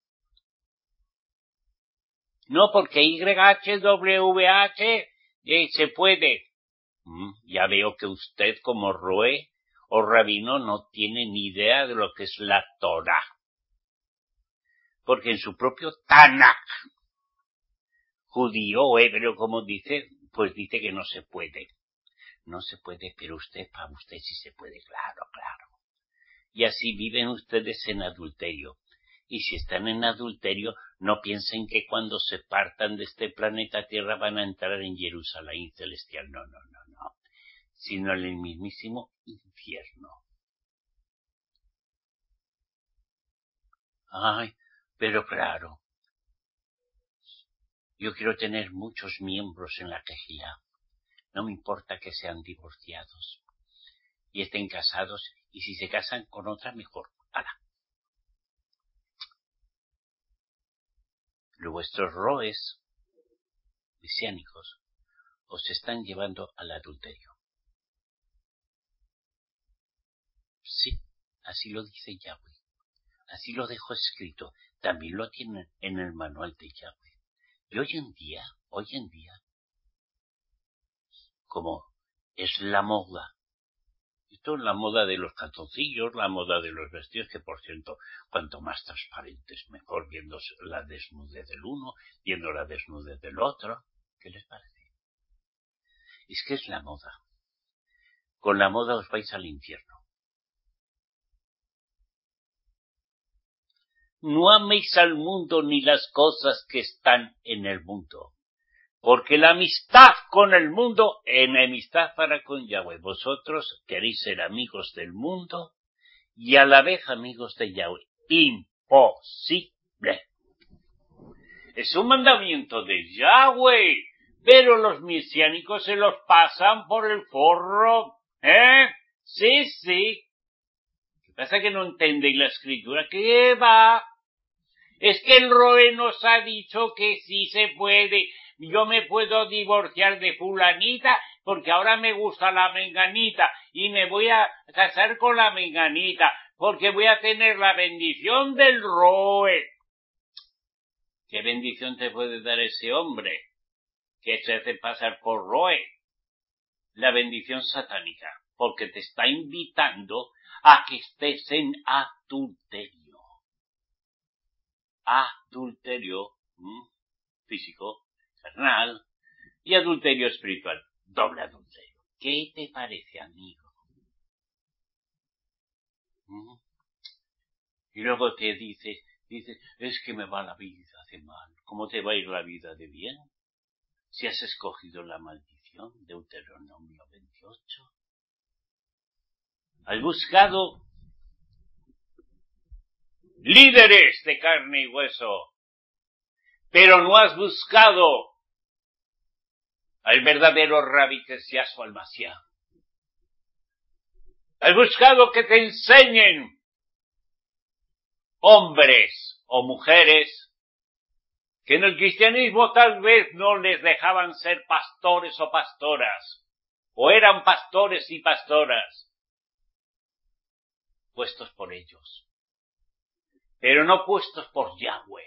No, porque Y H W H eh, se puede. Mm, ya veo que usted, como Roe o rabino, no tiene ni idea de lo que es la Torah. Porque en su propio Tanakh, judío o hebreo, como dice, pues dice que no se puede. No se puede, pero usted, para usted sí se puede, claro, claro. Y así viven ustedes en adulterio. Y si están en adulterio, no piensen que cuando se partan de este planeta Tierra van a entrar en Jerusalén celestial. No, no, no, no. Sino en el mismísimo infierno. Ay, pero claro. Yo quiero tener muchos miembros en la quejía. No me importa que sean divorciados y estén casados, y si se casan con otra, mejor. ¡Hala! Vuestros roes mesiánicos os están llevando al adulterio. Sí, así lo dice Yahweh. Así lo dejo escrito. También lo tienen en el manual de Yahweh. Y hoy en día, hoy en día, como es la moda, esto es la moda de los calzoncillos, la moda de los vestidos, que por cierto, cuanto más transparentes, mejor, viendo la desnudez del uno, viendo la desnudez del otro. ¿Qué les parece? Es que es la moda. Con la moda os vais al infierno. No améis al mundo ni las cosas que están en el mundo, porque la amistad con el mundo, enemistad para con Yahweh. Vosotros queréis ser amigos del mundo y a la vez amigos de Yahweh. Imposible. Es un mandamiento de Yahweh, pero los mesiánicos se los pasan por el forro. ¿Eh? Sí, sí. ¿Qué pasa que no entendéis la escritura? ¿Qué va? Es que el Roe nos ha dicho que sí se puede. Yo me puedo divorciar de fulanita porque ahora me gusta la menganita y me voy a casar con la menganita porque voy a tener la bendición del Roe. ¿Qué bendición te puede dar ese hombre que se hace pasar por Roe? La bendición satánica, porque te está invitando a que estés en adulterio. Adulterio ¿m? físico, carnal, y adulterio espiritual, doble adulterio. ¿Qué te parece, amigo? ¿Mm? Y luego te dices, dices, es que me va la vida de mal. ¿Cómo te va a ir la vida de bien? Si has escogido la maldición, Deuteronomio veintiocho. Has buscado líderes de carne y hueso, pero no has buscado al verdadero Rabí, que es Yahshua el Mashiach. Has buscado que te enseñen hombres o mujeres que en el cristianismo tal vez no les dejaban ser pastores o pastoras, o eran pastores y pastoras, puestos por ellos, pero no puestos por Yahweh.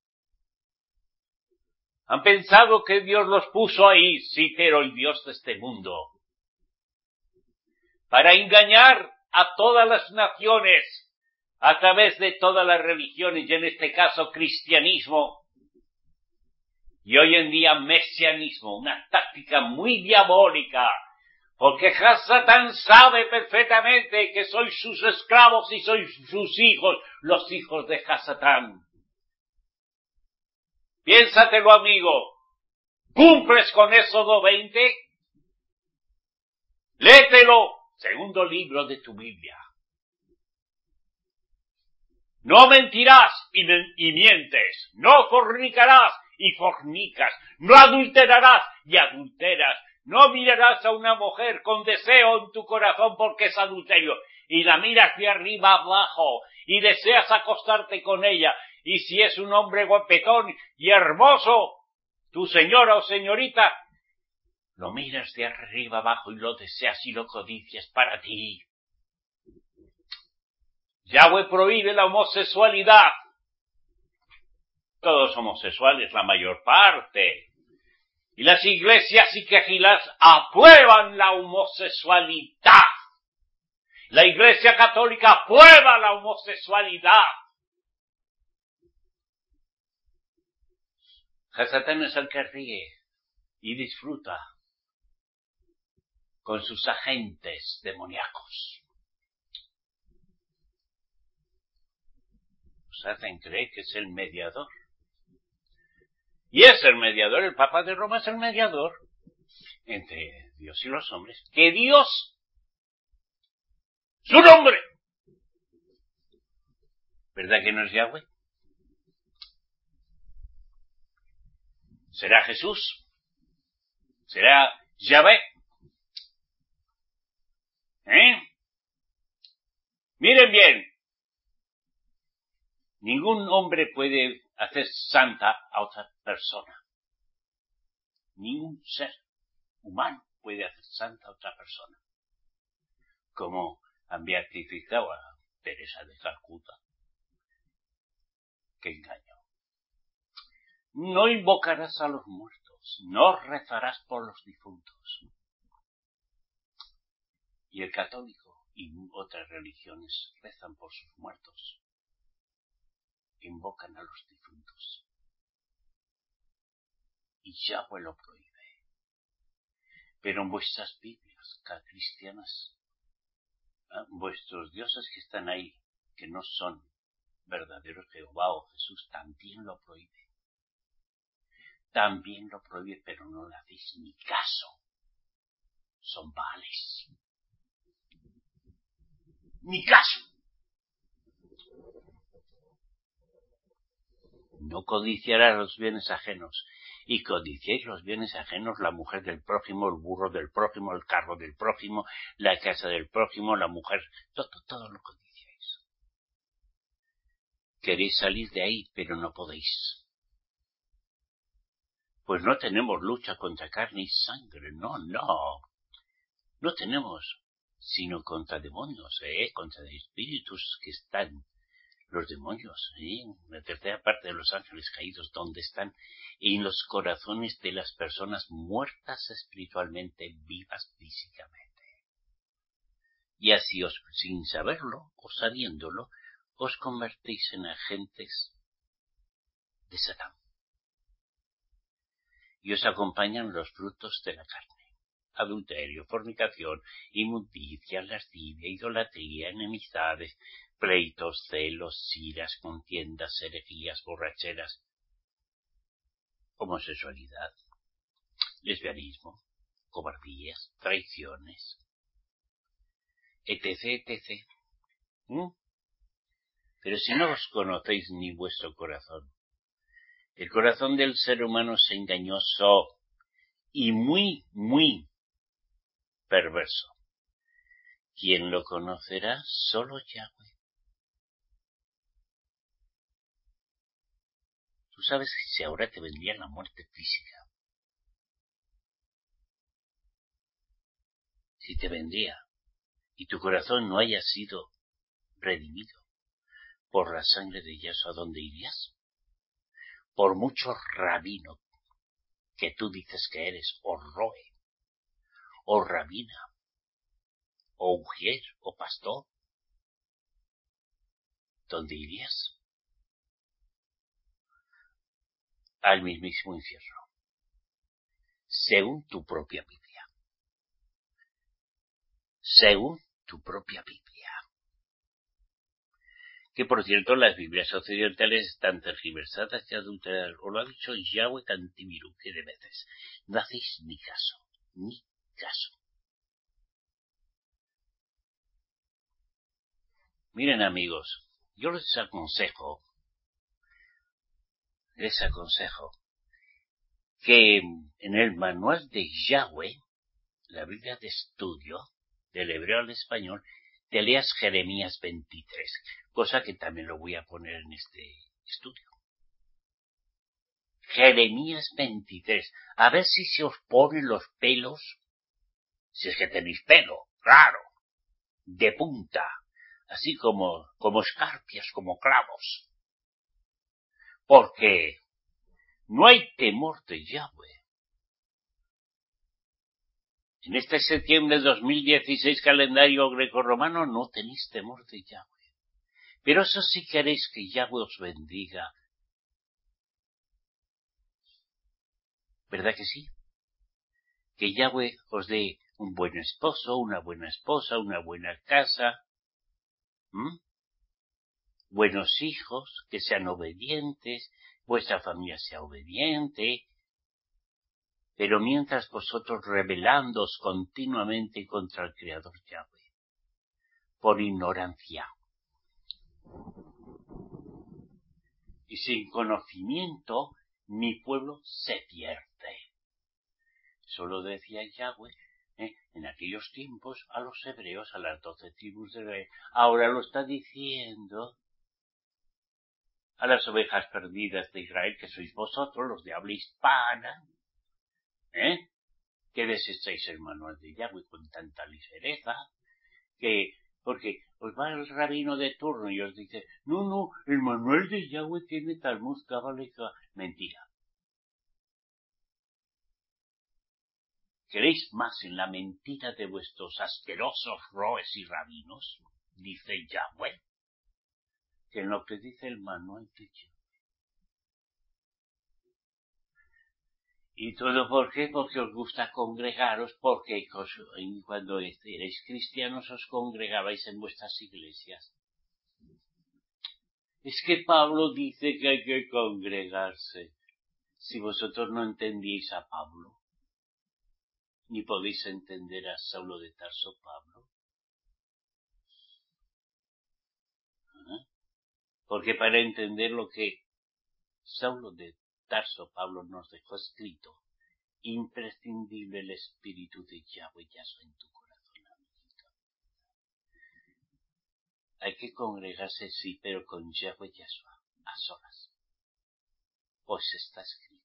Han pensado que Dios los puso ahí, sí, pero el Dios de este mundo, para engañar a todas las naciones, a través de todas las religiones, y en este caso cristianismo, y hoy en día mesianismo, una táctica muy diabólica, Porque Hasatán sabe perfectamente que sois sus esclavos y sois sus hijos, los hijos de Hasatán. Piénsatelo, amigo. ¿Cumples con Éxodo veinte? Léetelo, segundo libro de tu Biblia. No mentirás y, y mientes, no fornicarás y fornicas, no adulterarás y adulteras, no mirarás a una mujer con deseo en tu corazón porque es adulterio, y la miras de arriba abajo, y deseas acostarte con ella, y si es un hombre guapetón y hermoso, tu señora o señorita, lo miras de arriba abajo y lo deseas y lo codicias para ti. Yahweh prohíbe la homosexualidad. Todos homosexuales, la mayor parte. Y las iglesias y quejilas aprueban la homosexualidad. La iglesia católica aprueba la homosexualidad. Hasatán es el que ríe y disfruta con sus agentes demoníacos. Nos hacen creer que es el mediador. Y es el mediador, el Papa de Roma es el mediador entre Dios y los hombres. Que Dios, su nombre, ¿verdad que no es Yahweh? ¿Será Jesús? ¿Será Yahvé? ¿Eh? Miren bien, ningún hombre puede hacer santa a otra persona. Ningún ser humano puede hacer santa a otra persona. Como han beatificado a Teresa de Calcuta. ¡Qué engaño! No invocarás a los muertos, no rezarás por los difuntos. Y el católico y otras religiones rezan por sus muertos. Invocan a los difuntos. Y Yahweh lo prohíbe. Pero en vuestras Biblias cristianas, ¿eh? vuestros dioses que están ahí, que no son verdaderos Jehová o Jesús, también lo prohíbe. También lo prohíbe, pero no le hacéis ni caso. Son Baales. Ni caso. No codiciarás los bienes ajenos. Y codiciéis los bienes ajenos, la mujer del prójimo, el burro del prójimo, el carro del prójimo, la casa del prójimo, la mujer, todo, todo lo codiciáis. Queréis salir de ahí, pero no podéis. Pues no tenemos lucha contra carne y sangre, no, no. No tenemos, sino contra demonios, ¿eh? Contra espíritus que están. Los demonios, ¿eh? La tercera parte de los ángeles caídos, ¿dónde están? En los corazones de las personas muertas espiritualmente, vivas físicamente. Y así, os, sin saberlo o sabiéndolo, os convertís en agentes de Satán. Y os acompañan los frutos de la carne. Adulterio, fornicación, inmundicia, lascivia, idolatría, enemistades, pleitos, celos, iras, contiendas, herejías, borracheras, homosexualidad, lesbianismo, cobardías, traiciones, etc, etcétera. ¿Mm? Pero si no os conocéis ni vuestro corazón, el corazón del ser humano es engañoso y muy, muy perverso. ¿Quién lo conocerá? Solo Yahweh. Tú sabes que si ahora te vendría la muerte física, si te vendría, y tu corazón no haya sido redimido por la sangre de Yahshua, ¿a dónde irías? Por mucho rabino que tú dices que eres, o roe, o rabina, o ujier, o pastor, ¿dónde irías? Al mismísimo infierno, según tu propia Biblia. según tu propia Biblia. Que por cierto las Biblias occidentales están tergiversadas y adulteradas, os lo ha dicho Yahweh Cantimirú, que de veces no hacéis ni caso, ni caso. Miren amigos, yo les aconsejo, les aconsejo que en el manual de Yahweh, la Biblia de estudio, del hebreo al español, te leas Jeremías veintitrés, cosa que también lo voy a poner en este estudio. Jeremías veintitrés, a ver si se os ponen los pelos, si es que tenéis pelo, claro, de punta, así como, como escarpias, como clavos. Porque no hay temor de Yahweh. En este septiembre de dos mil dieciséis, calendario grecorromano, no tenéis temor de Yahweh. Pero eso sí queréis que Yahweh os bendiga. ¿Verdad que sí? Que Yahweh os dé un buen esposo, una buena esposa, una buena casa, ¿Mm? buenos hijos, que sean obedientes, vuestra familia sea obediente. Pero mientras vosotros rebelándoos continuamente contra el Creador Yahweh, por ignorancia y sin conocimiento, mi pueblo se pierde. Eso lo decía Yahweh ¿eh? en aquellos tiempos a los hebreos, a las doce tribus de Israel. Ahora lo está diciendo a las ovejas perdidas de Israel, que sois vosotros, los de habla hispana, ¿eh? que desecháis el manual de Yahweh con tanta ligereza, que porque os va el rabino de turno y os dice, no, no, el manual de Yahweh tiene Talmud, Cábala y Cábala. Mentira. ¿Queréis más en la mentira de vuestros asquerosos roes y rabinos? Dice Yahweh, que en lo que dice el manual de Yahweh. ¿Y todo por qué? Porque os gusta congregaros, porque cuando erais cristianos os congregabais en vuestras iglesias. Es que Pablo dice que hay que congregarse. Si vosotros no entendíais a Pablo, ni podéis entender a Saulo de Tarso Pablo. ¿Eh? Porque para entender lo que Saulo de Tarso Pablo nos dejó escrito, imprescindible el espíritu de Yahweh Yahshua en tu corazón, amiguito. Hay que congregarse, sí, pero con Yahweh Yahshua, a solas. Pues está escrito.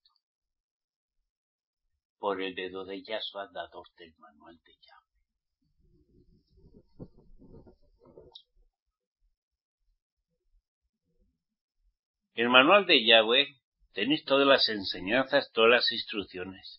Por el dedo de Yahshua, dador del manual de Yahweh. El manual de Yahweh, tenéis todas las enseñanzas, todas las instrucciones.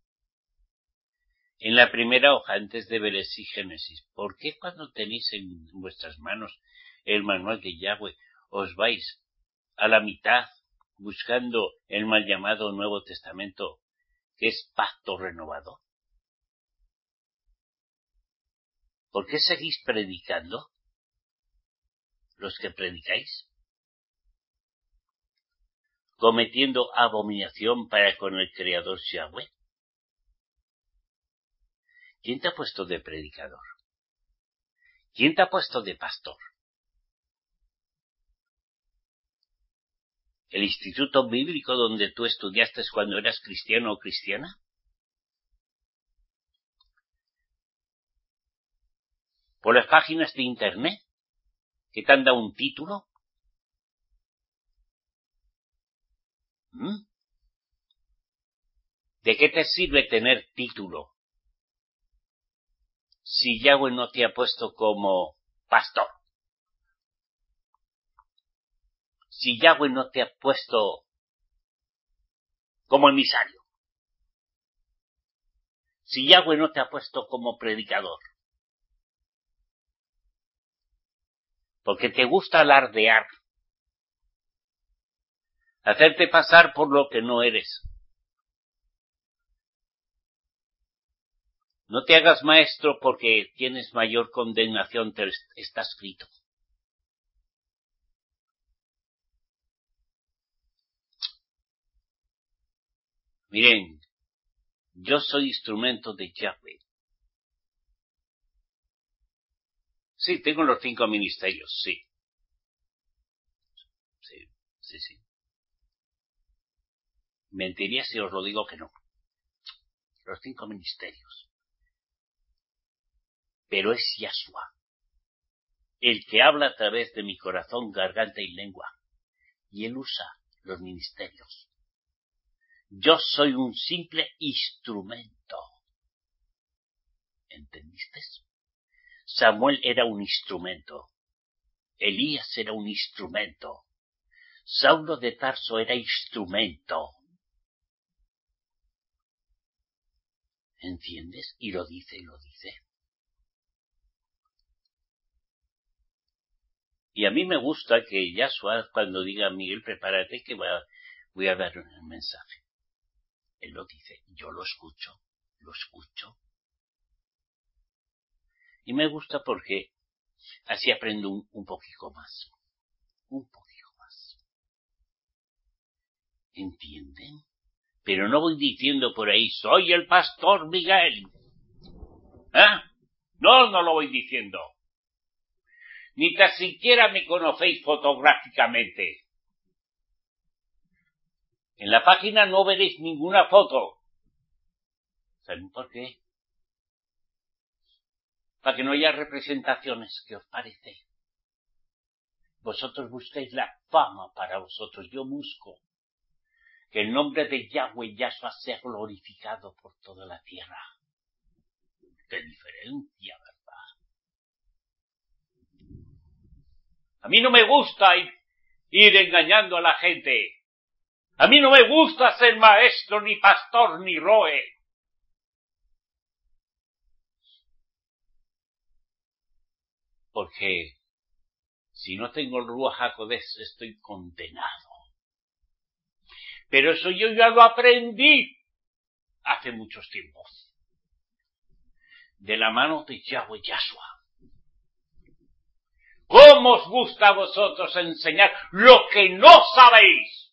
En la primera hoja, antes de Bereshit y Génesis, ¿por qué cuando tenéis en vuestras manos el manual de Yahweh os vais a la mitad buscando el mal llamado Nuevo Testamento, que es pacto renovado? ¿Por qué seguís predicando los que predicáis? Cometiendo abominación para con el Creador Yahweh. ¿Quién te ha puesto de predicador? ¿Quién te ha puesto de pastor? ¿El instituto bíblico donde tú estudiaste cuando eras cristiano o cristiana? ¿Por las páginas de internet que te han dado un título? ¿Mm? ¿De qué te sirve tener título si Yahweh no te ha puesto como pastor? Si Yahweh no te ha puesto como emisario. Si Yahweh no te ha puesto como predicador. Porque te gusta alardear. Hacerte pasar por lo que no eres. No te hagas maestro porque tienes mayor condenación, te está escrito. Miren, yo soy instrumento de Yahweh. Sí, tengo los cinco ministerios, sí. Sí, sí, sí. Mentiría si os lo digo que no. Los cinco ministerios. Pero es Yahshua, el que habla a través de mi corazón, garganta y lengua. Y él usa los ministerios. Yo soy un simple instrumento. ¿Entendiste? Samuel era un instrumento. Elías era un instrumento. Saulo de Tarso era instrumento. ¿Entiendes? Y lo dice, y lo dice. Y a mí me gusta que Yahshua, cuando diga Miguel, prepárate que voy a, voy a dar un mensaje. Él lo dice, yo lo escucho, lo escucho. Y me gusta porque así aprendo un, un poquito más. Un poquito más. ¿Entienden? Pero no voy diciendo por ahí, soy el pastor Miguel. ¿Eh? No, no lo voy diciendo. Ni tan siquiera me conocéis fotográficamente. En la página no veréis ninguna foto. ¿Saben por qué? Para que no haya representaciones. ¿Qué os parece? Vosotros buscáis la fama para vosotros. Yo busco que el nombre de Yahweh Yahshua sea glorificado por toda la tierra. ¡Qué diferencia, verdad! A mí no me gusta ir, ir engañando a la gente. A mí no me gusta ser maestro, ni pastor, ni roe. Porque si no tengo el Ruach HaKodesh estoy condenado. Pero eso yo ya lo aprendí hace muchos tiempos. De la mano de Yahweh Yahshua. ¿Cómo os gusta a vosotros enseñar lo que no sabéis?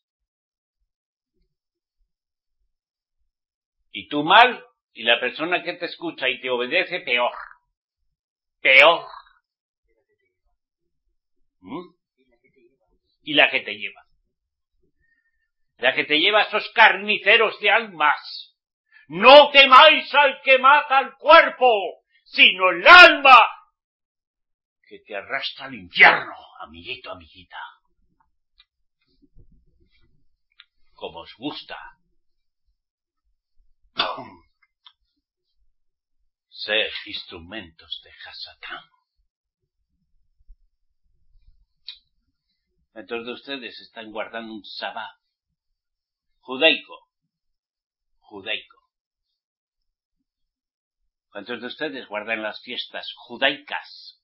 Y tú mal, y la persona que te escucha y te obedece, peor. Peor. ¿Mm? Y la que te lleva. La que te lleva a esos carniceros de almas. No temáis al que mata el cuerpo, sino el alma que te arrastra al infierno, amiguito, amiguita. Como os gusta ser instrumentos de Hasatán. Muchos de ustedes están guardando un sabbat judaico, judaico. ¿Cuántos de ustedes guardan las fiestas judaicas?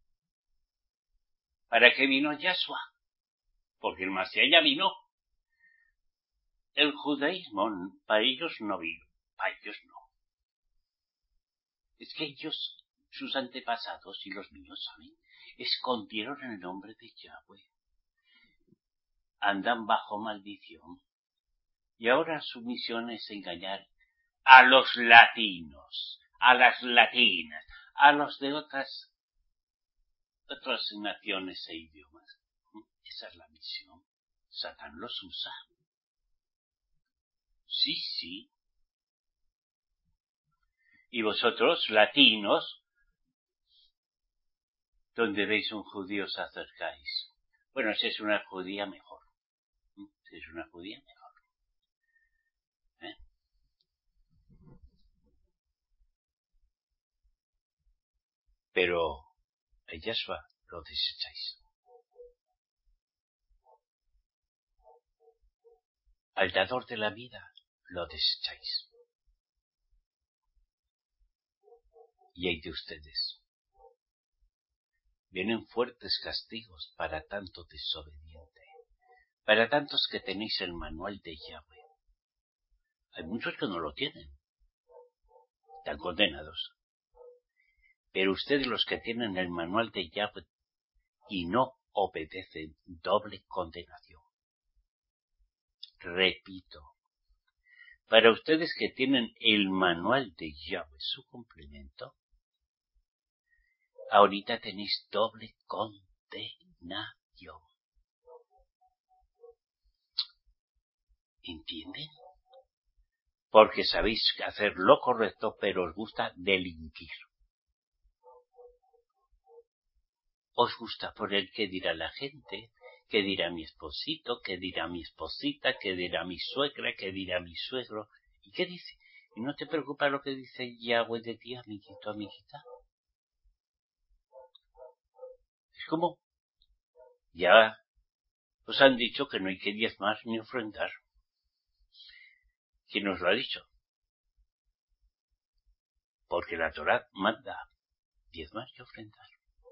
¿Para qué vino Yahshua? Porque el Mashiach ya vino. El judaísmo para ellos no vino, para ellos no. Es que ellos, sus antepasados y los míos, ¿saben? Escondieron el nombre de Yahweh. Andan bajo maldición. Y ahora su misión es engañar a los latinos, a las latinas, a los de otras, otras naciones e idiomas. Esa es la misión. Satán los usa. Sí, sí. Y vosotros, latinos, donde veis un judío os acercáis. Bueno, si es una judía, mejor. Si es una judía, mejor. ¿Eh? Pero a Yahshua lo desecháis. Al dador de la vida lo desecháis. Y hay de ustedes. Vienen fuertes castigos para tanto desobediente, para tantos que tenéis el manual de Yahweh. Hay muchos que no lo tienen. están condenados. Pero ustedes, los que tienen el manual de Yahweh y no obedecen, doble condenación. Repito, para ustedes que tienen el manual de Yahweh, su complemento, ahorita tenéis doble condenación. ¿Entienden? Porque sabéis hacer lo correcto, pero os gusta delinquir. Os gusta poner qué dirá la gente, qué dirá mi esposito, qué dirá mi esposita, qué dirá mi suegra, qué dirá mi suegro. ¿Y qué dice? ¿Y no te preocupa lo que dice Yahweh de ti, amiguito, amiguita? Es como, ya os han dicho que no hay que diezmar ni ofrendar. ¿Quién os lo ha dicho? Porque la Torá manda diezmar y ofrendar.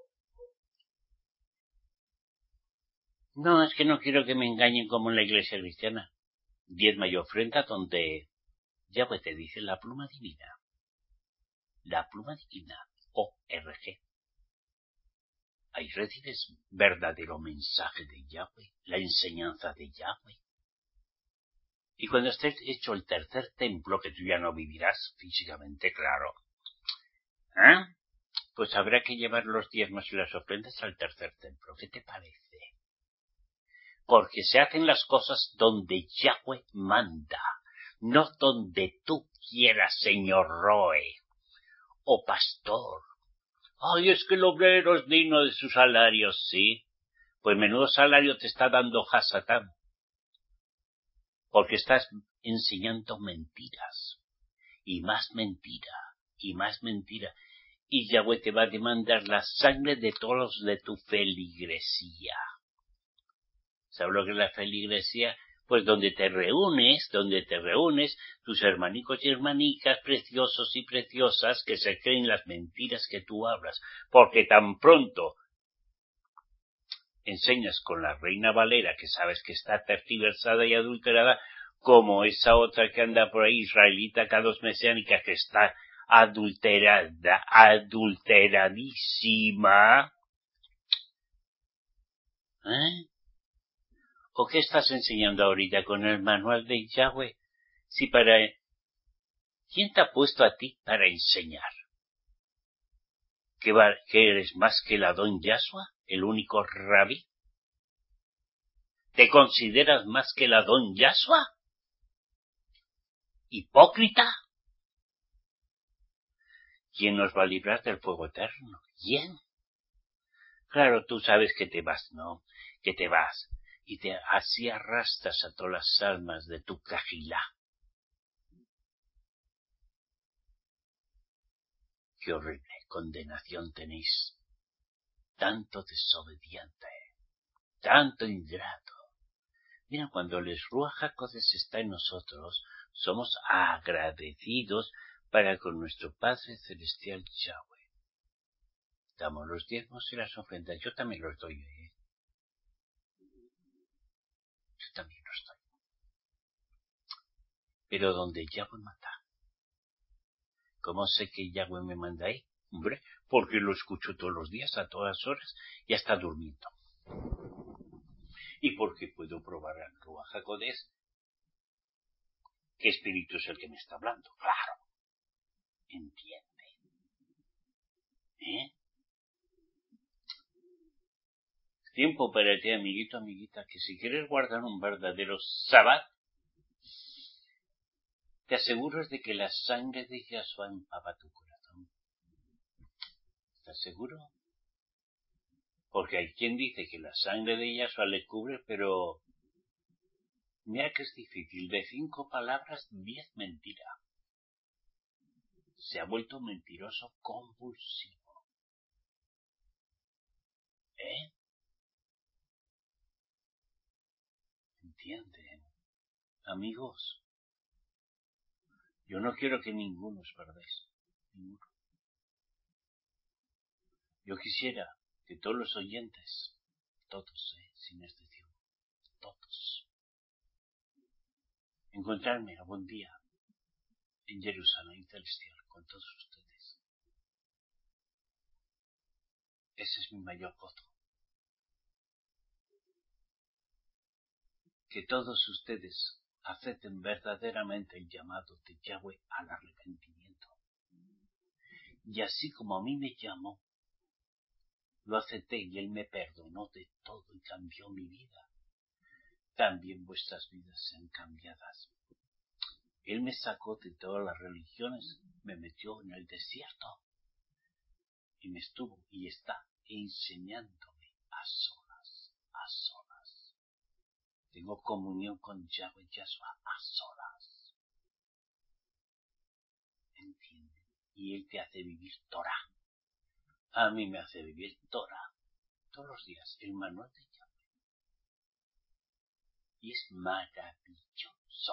No, es que no quiero que me engañen como en la iglesia cristiana. Diezma y ofrenda donde Yahweh te dice la pluma divina. La pluma divina, O R G. Ahí recibes verdadero mensaje de Yahweh, la enseñanza de Yahweh. Y cuando estés hecho el tercer templo, que tú ya no vivirás físicamente, claro, ¿eh? Pues habrá que llevar los diezmos y las ofrendas al tercer templo. ¿Qué te parece? Porque se hacen las cosas donde Yahweh manda, no donde tú quieras, señor Roe o pastor. Ay, es que el obrero es digno de su salario, sí. Pues menudo salario te está dando Hasatán. Porque estás enseñando mentiras. Y más mentira. Y más mentira. Y Yahweh te va a demandar la sangre de todos los de tu feligresía. ¿Sabes lo que es la feligresía? Pues donde te reúnes, donde te reúnes, tus hermanicos y hermanicas preciosos y preciosas que se creen las mentiras que tú hablas. Porque tan pronto enseñas con la Reina Valera, que sabes que está tergiversada y adulterada, como esa otra que anda por ahí, israelita, cados mesiánica, que está adulterada, adulteradísima. ¿Eh? ¿O qué estás enseñando ahorita con el manual de Yahweh? Si para... ¿Quién te ha puesto a ti para enseñar? ¿Que, va... ¿Que eres más que el Adón Yahshua, el único rabí? ¿Te consideras más que el Adón Yahshua? ¿Hipócrita? ¿Quién nos va a librar del fuego eterno? ¿Quién? Claro, tú sabes que te vas, ¿no? Que te vas. Y te así arrastras a todas las almas de tu cajilá. Qué horrible condenación tenéis. Tanto desobediente, tanto ingrato. Mira, cuando el Ruach HaKodesh está en nosotros, somos agradecidos para con nuestro Padre Celestial Yahweh. Damos los diezmos y las ofrendas. Yo también los doy, ¿eh? Yo también los doy. Pero donde Yahweh manda. ¿Cómo sé que Yahweh me manda ahí? Hombre, porque lo escucho todos los días, a todas horas, y hasta durmiendo. Y porque puedo probar al Ruach HaKodesh qué espíritu es el que me está hablando. Claro. Entiende. ¿Eh? Tiempo para ti, amiguito, amiguita, que si quieres guardar un verdadero Sabbat, te aseguro de que la sangre de Yahshua empapa tu corazón. ¿Estás seguro? Porque hay quien dice que la sangre de Yahshua le cubre, pero mira que es difícil. De cinco palabras, diez mentira. Se ha vuelto mentiroso compulsivo. ¿Eh? ¿Entienden? Amigos, yo no quiero que ninguno os perdáis. Ninguno. Yo quisiera que todos los oyentes, todos, eh, sin excepción, todos, encontrarme algún día en Jerusalén celestial. con todos ustedes. Ese es mi mayor gozo. Que todos ustedes acepten verdaderamente el llamado de Yahweh al arrepentimiento. Y así como a mí me llamó, lo acepté y Él me perdonó de todo y cambió mi vida. También vuestras vidas sean cambiadas. Él me sacó de todas las religiones, me metió en el desierto y me estuvo y está enseñándome a solas, a solas. Tengo comunión con Yahweh Yahshua a solas. ¿Entienden? Y Él te hace vivir Torah. A mí me hace vivir Torah todos los días, el manual de Yahweh. Y es maravilloso.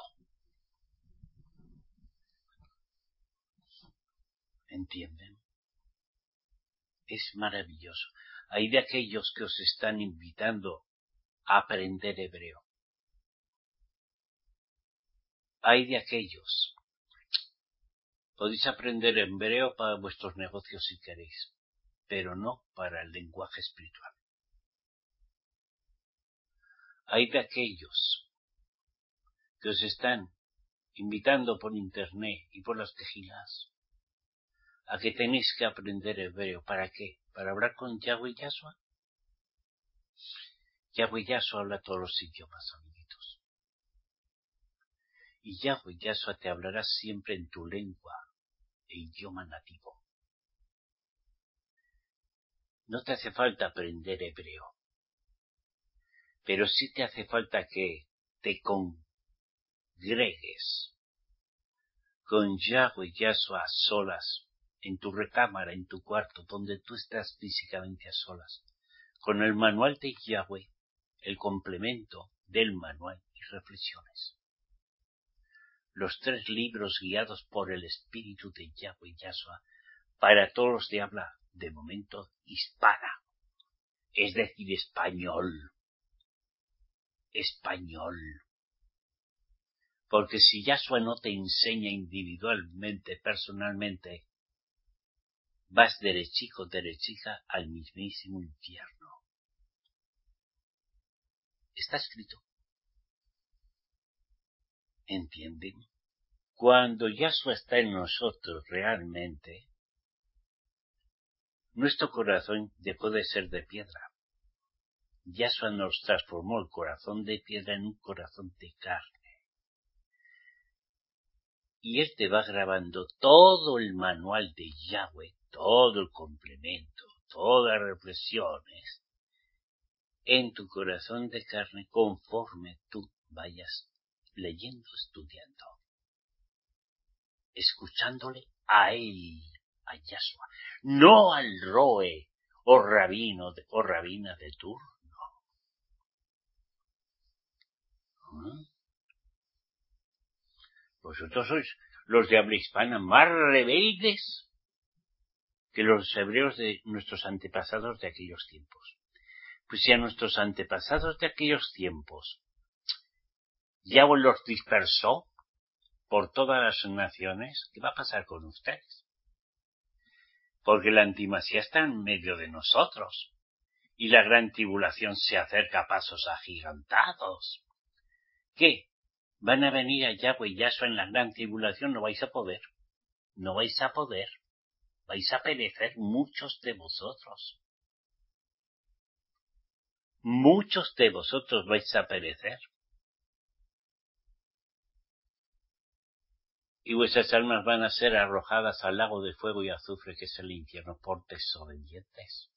¿Entienden? Es maravilloso. Hay de aquellos que os están invitando a aprender hebreo. Hay de aquellos. Podéis aprender hebreo para vuestros negocios si queréis, pero no para el lenguaje espiritual. Hay de aquellos que os están invitando por internet y por las quejilas a que tenéis que aprender hebreo. ¿Para qué? ¿Para hablar con Yahweh Yahshua? Yahweh Yahshua habla todos los idiomas, amiguitos. Y Yahweh Yahshua te hablará siempre en tu lengua e idioma nativo. No te hace falta aprender hebreo, pero sí te hace falta que te congregues con Yahweh Yahshua a solas, en tu recámara, en tu cuarto, donde tú estás físicamente a solas, con el manual de Yahweh, el complemento del manual y reflexiones. Los tres libros guiados por el Espíritu de Yahweh Yahshua para todos los de habla, de momento, hispana, es decir, español. Español. Porque si Yahshua no te enseña individualmente, personalmente, vas derechico, derechica al mismísimo infierno. Está escrito. ¿Entienden? Cuando Yahshua está en nosotros realmente, nuestro corazón dejó de ser de piedra. Yahshua nos transformó el corazón de piedra en un corazón de carne. Y Él te va grabando todo el manual de Yahweh, todo el complemento, todas las reflexiones, en tu corazón de carne conforme tú vayas leyendo, estudiando, escuchándole a Él, a Yahshua, no al roe o rabino o rabina de turno. ¿Mm? Vosotros sois los de habla hispana más rebeldes que los hebreos de nuestros antepasados de aquellos tiempos. Pues si a nuestros antepasados de aquellos tiempos Yahweh los dispersó por todas las naciones, ¿qué va a pasar con ustedes? Porque la antimasía está en medio de nosotros y la gran tribulación se acerca a pasos agigantados. ¿Qué? ¿Van a venir a Yahweh y Yahshua en la gran tribulación? No vais a poder. No vais a poder. Vais a perecer muchos de vosotros. Muchos de vosotros vais a perecer. Y vuestras almas van a ser arrojadas al lago de fuego y azufre que es el infierno por desobedientes.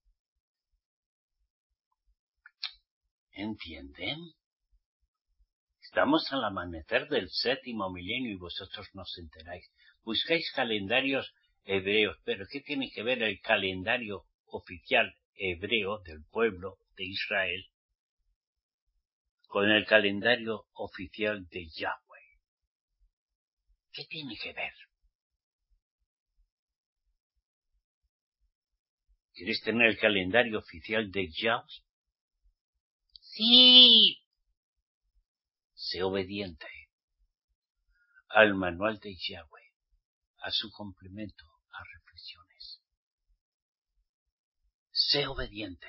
¿Entienden? Estamos al amanecer del séptimo milenio y vosotros no os enteráis. Buscáis calendarios hebreos, pero ¿qué tiene que ver el calendario oficial hebreo del pueblo de Israel con el calendario oficial de Yahweh? ¿Qué tiene que ver? ¿Quieres tener el calendario oficial de Yahweh? Sí. Sé obediente al manual de Yahweh, a su complemento, a reflexiones. Sé obediente.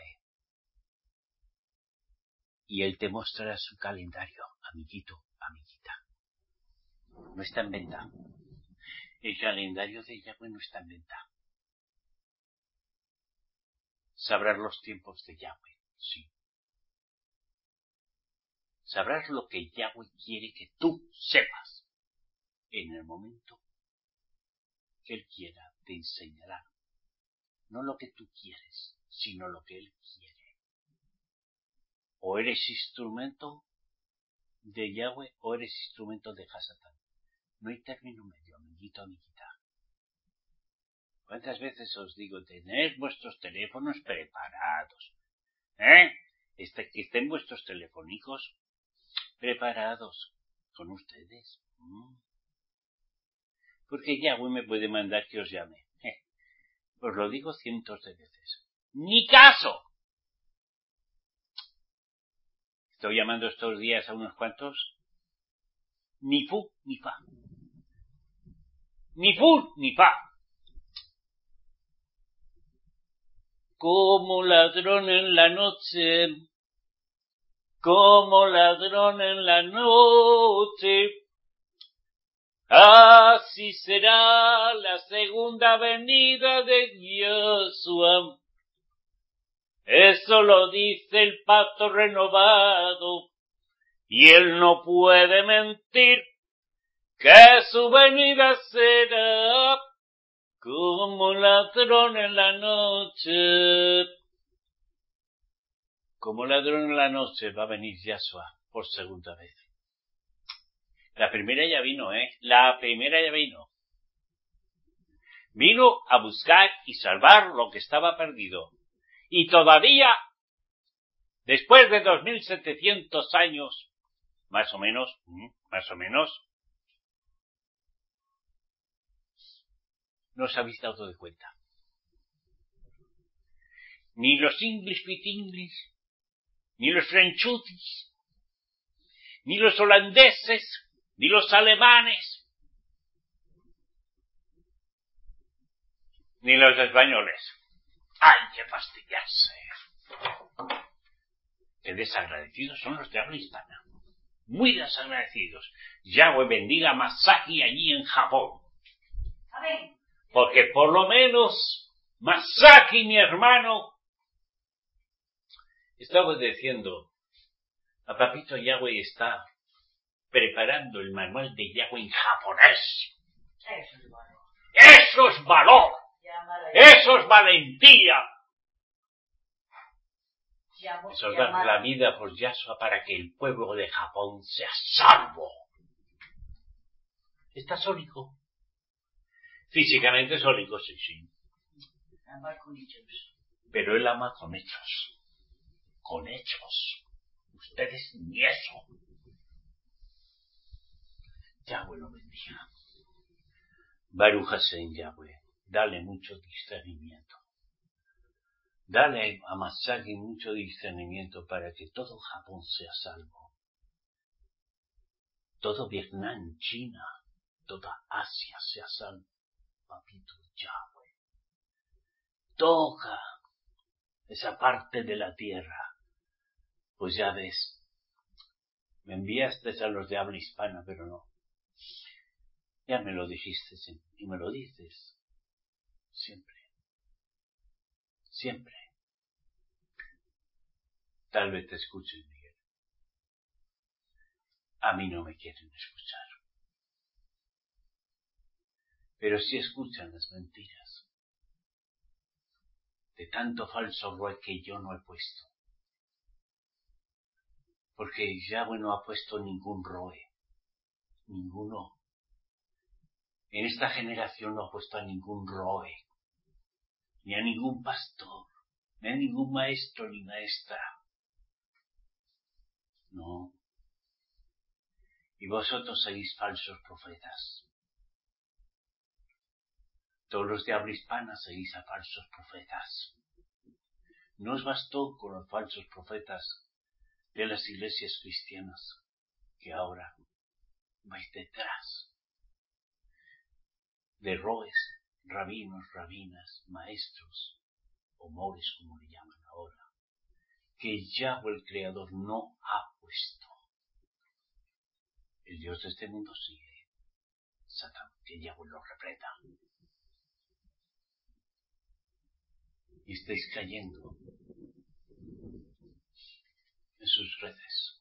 Y Él te mostrará su calendario, amiguito, amiguita. No está en venta. El calendario de Yahweh no está en venta. Sabrás los tiempos de Yahweh, sí. Sabrás lo que Yahweh quiere que tú sepas. En el momento que Él quiera, te enseñará. No lo que tú quieres, sino lo que Él quiere. O eres instrumento de Yahweh o eres instrumento de Hasatán. No hay término medio, amiguito, amiguita. ¿Cuántas veces os digo, tened vuestros teléfonos preparados? ¿Eh? Este, que estén vuestros telefónicos preparados con ustedes. ¿Mm? Porque Yahweh me puede mandar que os llame. Eh, os lo digo cientos de veces. ¡Ni caso! Estoy llamando estos días a unos cuantos. Ni fu, ni fa. Ni fu, ni fa. Como ladrón en la noche, como ladrón en la noche, así será la segunda venida de Yeshua. Eso lo dice el pacto renovado, y Él no puede mentir, que su venida será como ladrón en la noche. Como ladrón en la noche va a venir Yahshua por segunda vez. La primera ya vino, ¿eh? La primera ya vino. Vino a buscar y salvar lo que estaba perdido. Y todavía, después de dos mil setecientos años, más o menos, más o menos, no os habéis dado de cuenta. Ni los English speak English, ni los franchutis, ni los holandeses, ni los alemanes, ni los españoles. ¡Ay, qué fastidiarse! Qué desagradecidos son los de habla hispana. Muy desagradecidos. Yahweh bendiga a Masaki allí en Japón. Amén. Porque por lo menos Masaki, mi hermano, estaba diciendo, a papito Yahweh está preparando el manual de Yahweh en japonés. Eso es valor. Eso es valor. Eso es valentía. Eso es dar la vida por Yahshua para que el pueblo de Japón sea salvo. Está sólico. Físicamente sólico, sí, sí. Ama con hechos. Pero él ama con hechos. Con hechos. Ustedes ni eso. Yahweh lo bendiga. Baruch Hashem, Yahweh. Dale mucho discernimiento. Dale a Masaki mucho discernimiento para que todo Japón sea salvo. Todo Vietnam, China, toda Asia sea salvo. Papito Yahweh. Toca esa parte de la tierra. Pues ya ves, me enviaste a los de habla hispana, pero no. Ya me lo dijiste y me lo dices siempre. Siempre. Tal vez te escuchen, Miguel. A mí no me quieren escuchar. Pero sí escuchan las mentiras. De tanto falso roe que yo no he puesto. Porque Yahweh no ha puesto ningún roe. Ninguno. En esta generación no ha puesto a ningún roe. Ni a ningún pastor. Ni a ningún maestro ni maestra. No. Y vosotros sois falsos profetas. Todos los de habla hispana seguís a falsos profetas. No os bastó con los falsos profetas de las iglesias cristianas, que ahora vais detrás de roes, rabinos, rabinas, maestros, o mores como le llaman ahora, que Yahweh el Creador no ha puesto. El Dios de este mundo sigue, Satán, que Yahweh lo reprenda. Y estáis cayendo en sus redes.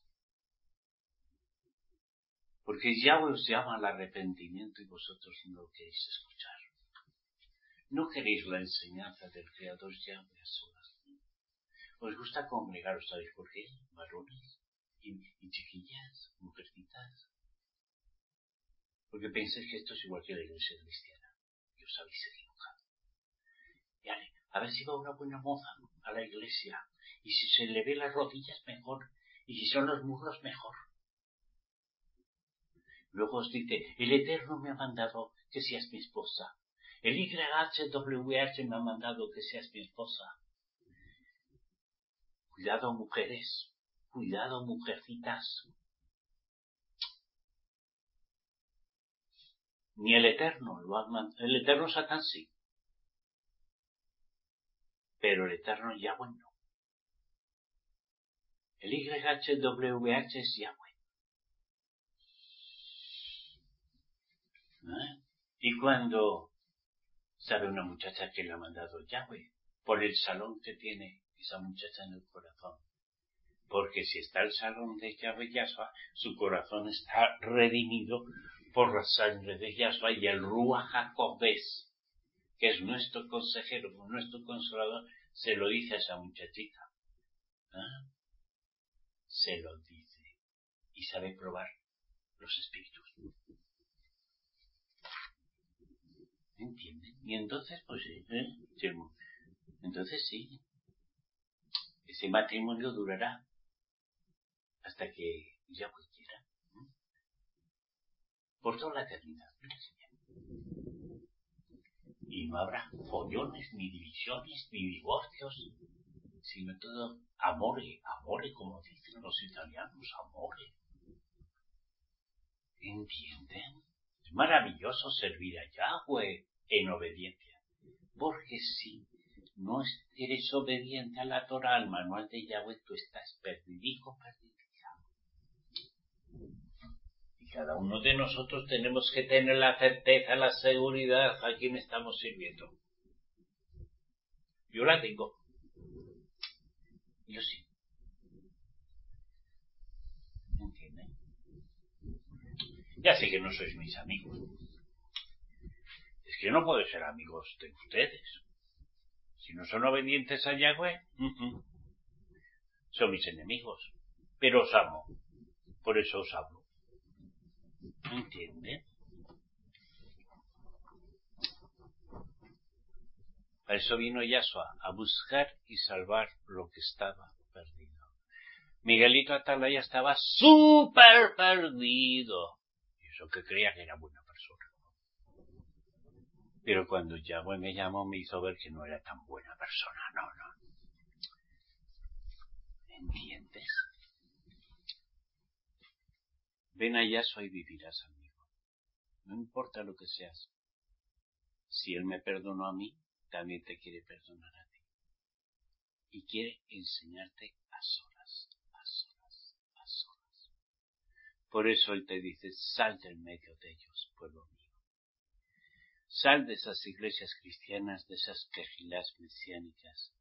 Porque Yahweh os llama al arrepentimiento y vosotros no lo queréis escuchar. No queréis la enseñanza del Creador Yahweh a solas. Os gusta congregaros, ¿sabéis por qué? Varones y, y chiquillas, mujercitas. Porque pensáis que esto es igual que la iglesia cristiana. Y os habéis equivocado. Y ale, a ver si va una buena moza a la iglesia. Y si se le ve las rodillas, mejor. Y si son los muslos, mejor. Luego os dice, el Eterno me ha mandado que seas mi esposa. El Y H W H me ha mandado que seas mi esposa. Cuidado, mujeres. Cuidado, mujercitas. Ni el Eterno lo ha mandado. El Eterno Satán sí. Pero el Eterno Yahweh no. El Y H W H es Yahweh. ¿Eh? Y cuando sabe una muchacha que le ha mandado Yahweh, por el salón que tiene esa muchacha en el corazón. Porque si está el salón de Yahweh Yahshua, su corazón está redimido por la sangre de Yahshua y el Ruach HaKodesh, que es nuestro consejero, nuestro consolador, se lo dice a esa muchachita. ¿Eh? Se lo dice. Y sabe probar los espíritus. ¿Entienden? Y entonces, pues, ¿eh? Entonces sí, ese matrimonio durará hasta que Yahweh quiera. ¿eh? Por toda la eternidad. Y no habrá follones, ni divisiones, ni divorcios, sino todo amore, amore, como dicen los italianos, amore. ¿Entienden? Es maravilloso servir a Yahweh en obediencia. Porque si no eres obediente a la Torah, al manual de Yahweh, tú estás perdidico, perdidita. Y cada uno de nosotros tenemos que tener la certeza, la seguridad a quien estamos sirviendo. Yo la tengo. Yo sí. ¿Entienden? Ya sé que no sois mis amigos. Es que yo no puedo ser amigos de ustedes. Si no son obedientes a Yahweh, uh-uh. son mis enemigos. Pero os amo. Por eso os hablo. ¿Entienden? Para eso vino Yahshua, a buscar y salvar lo que estaba perdido. Miguelito Atalaya estaba súper perdido. Y eso que creía que era buena persona. Pero cuando Yahweh me llamó, me hizo ver que no era tan buena persona. No, no. ¿Entiendes? Ven a Yahshua y vivirás, amigo. No importa lo que seas. Si Él me perdonó a mí, también te quiere perdonar a ti. Y quiere enseñarte a solas, a solas, a solas. Por eso Él te dice, sal del medio de ellos, pueblo mío. Sal de esas iglesias cristianas, de esas quejilás mesiánicas,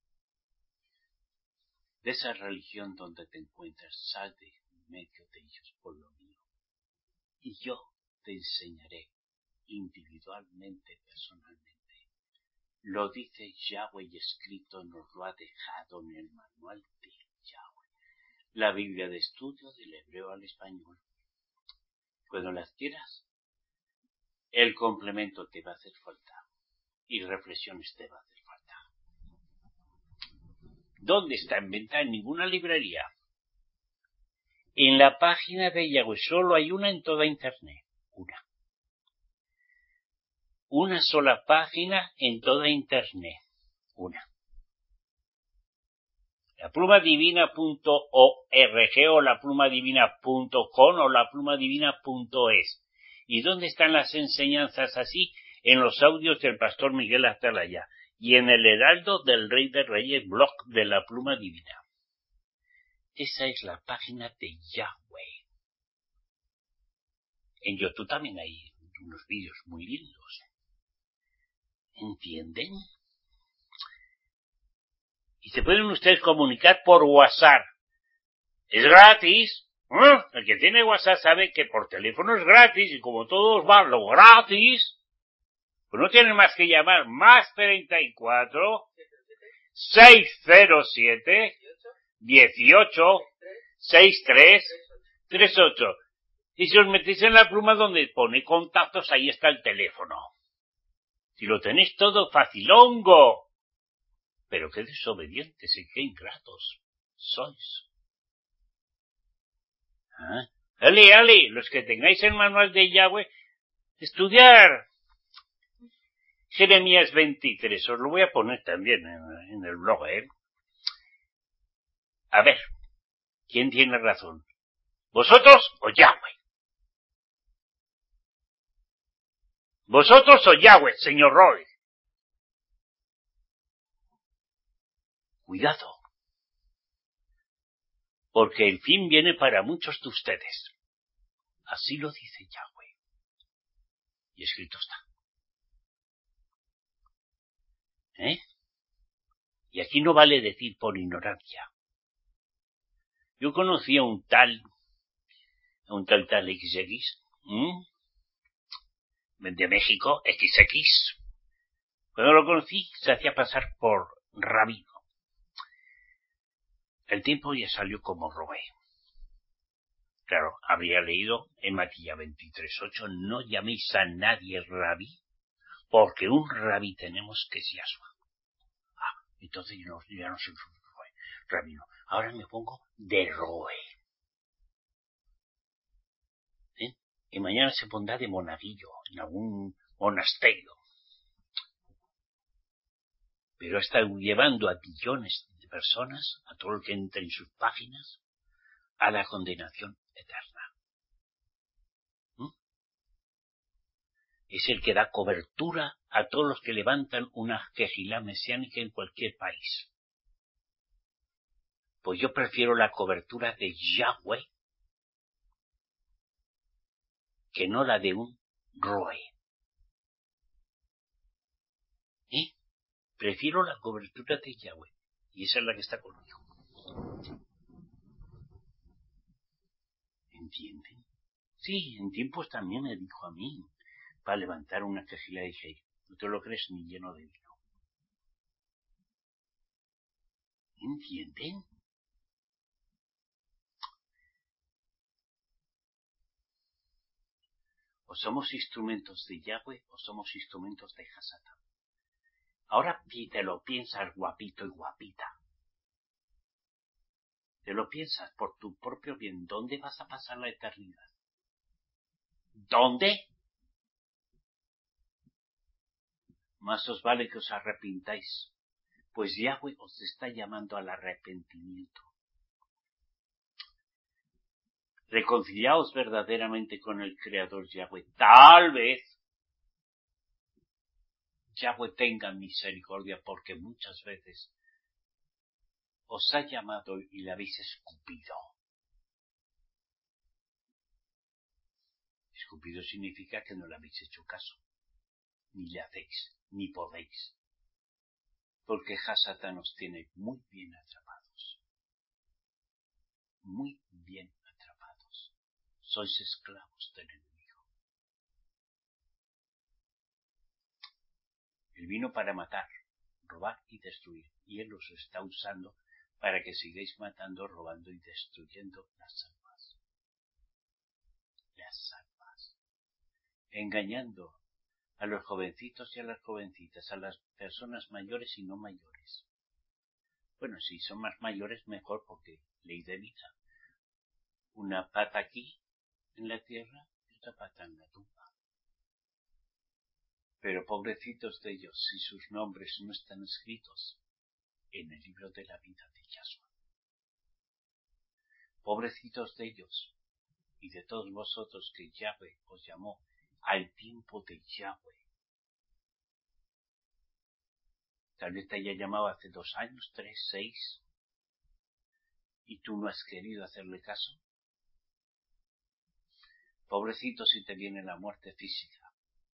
de esa religión donde te encuentras, sal de medio de ellos, pueblo mío. Y yo te enseñaré individualmente, personalmente. Lo dice Yahweh y escrito nos lo ha dejado en el manual de Yahweh. La Biblia de estudio del hebreo al español. Cuando la adquieras, el complemento te va a hacer falta. Y reflexiones te va a hacer falta. ¿Dónde está en venta? En ninguna librería. En la página de Yahweh solo hay una en toda Internet. Una. Una sola página en toda Internet. Una. La pluma divina punto org o la pluma divina punto com o la pluma divina punto es. ¿Y dónde están las enseñanzas así? en los audios del pastor Miguel Atalaya y en el Heraldo del Rey de Reyes, blog de la Pluma Divina. Esa es la página de Yahweh. En YouTube también hay unos vídeos muy lindos. ¿Entienden? Y se pueden ustedes comunicar por WhatsApp. Es gratis. ¿Eh? El que tiene WhatsApp sabe que por teléfono es gratis y como todos van lo gratis, pues no tienen más que llamar más treinta y cuatro, seiscientos siete, dieciocho, sesenta y tres, treinta y ocho. Y si os metéis en la pluma donde pone contactos, ahí está el teléfono. Si lo tenéis todo facilongo. Pero qué desobedientes y qué ingratos sois. ¿Ah? Ale, ale, los que tengáis el manual de Yahweh, estudiar Jeremías veintitrés, os lo voy a poner también en, en el blog, ¿eh? A ver, ¿quién tiene razón? ¿Vosotros o Yahweh? ¿Vosotros o Yahweh, señor Roy? Cuidado, porque el fin viene para muchos de ustedes. Así lo dice Yahweh. Y escrito está. ¿Eh? Y aquí no vale decir por ignorancia. Yo conocí a un tal, a un tal tal equis equis, ¿eh? De México, equis equis. Cuando lo conocí, se hacía pasar por rabino. El tiempo ya salió como Robé. Claro, habría leído en Maquilla veintitrés ocho, no llaméis a nadie rabí, porque un rabí tenemos que es Yahshua. Ah, entonces yo no, ya no soy rabino. Ahora me pongo de Roe. ¿Eh? Y mañana se pondrá de monaguillo, en algún monasterio. Pero está llevando a billones de personas, a todo el que entre en sus páginas, a la condenación eterna. ¿Mm? Es el que da cobertura a todos los que levantan una quejilá mesiánica en cualquier país. Pues yo prefiero la cobertura de Yahweh que no la de un Roe. ¿Eh? Prefiero la cobertura de Yahweh. Y esa es la que está conmigo. ¿Entienden? Sí, en tiempos también me dijo a mí, para levantar una quejilá, dije, no te lo crees ni lleno de vino. ¿Entienden? O somos instrumentos de Yahweh o somos instrumentos de Hasatán. Ahora te lo piensas, guapito y guapita. Te lo piensas por tu propio bien. ¿Dónde vas a pasar la eternidad? ¿Dónde? Más os vale que os arrepintáis, pues Yahweh os está llamando al arrepentimiento. Reconciliaos verdaderamente con el Creador Yahweh. Tal vez Yahweh tenga misericordia, porque muchas veces os ha llamado y le habéis escupido. Escupido significa que no le habéis hecho caso, ni le hacéis, ni podéis, porque Hasatán os tiene muy bien atrapados, muy bien atrapados. Sois esclavos del enemigo. Él vino para matar, robar y destruir, y Él os está usando para que sigáis matando, robando y destruyendo las almas. Las almas. Engañando a los jovencitos y a las jovencitas, a las personas mayores y no mayores. Bueno, si son más mayores, mejor, porque ley de vida. Una pata aquí, en la tierra, y otra pata en la tumba. Pero pobrecitos de ellos, si sus nombres no están escritos en el libro de la vida de Yahshua. Pobrecitos de ellos y de todos vosotros que Yahweh os llamó al tiempo de Yahweh, Tal vez te haya llamado hace dos años, tres, seis, y tú no has querido hacerle caso. Pobrecito si te viene la muerte física.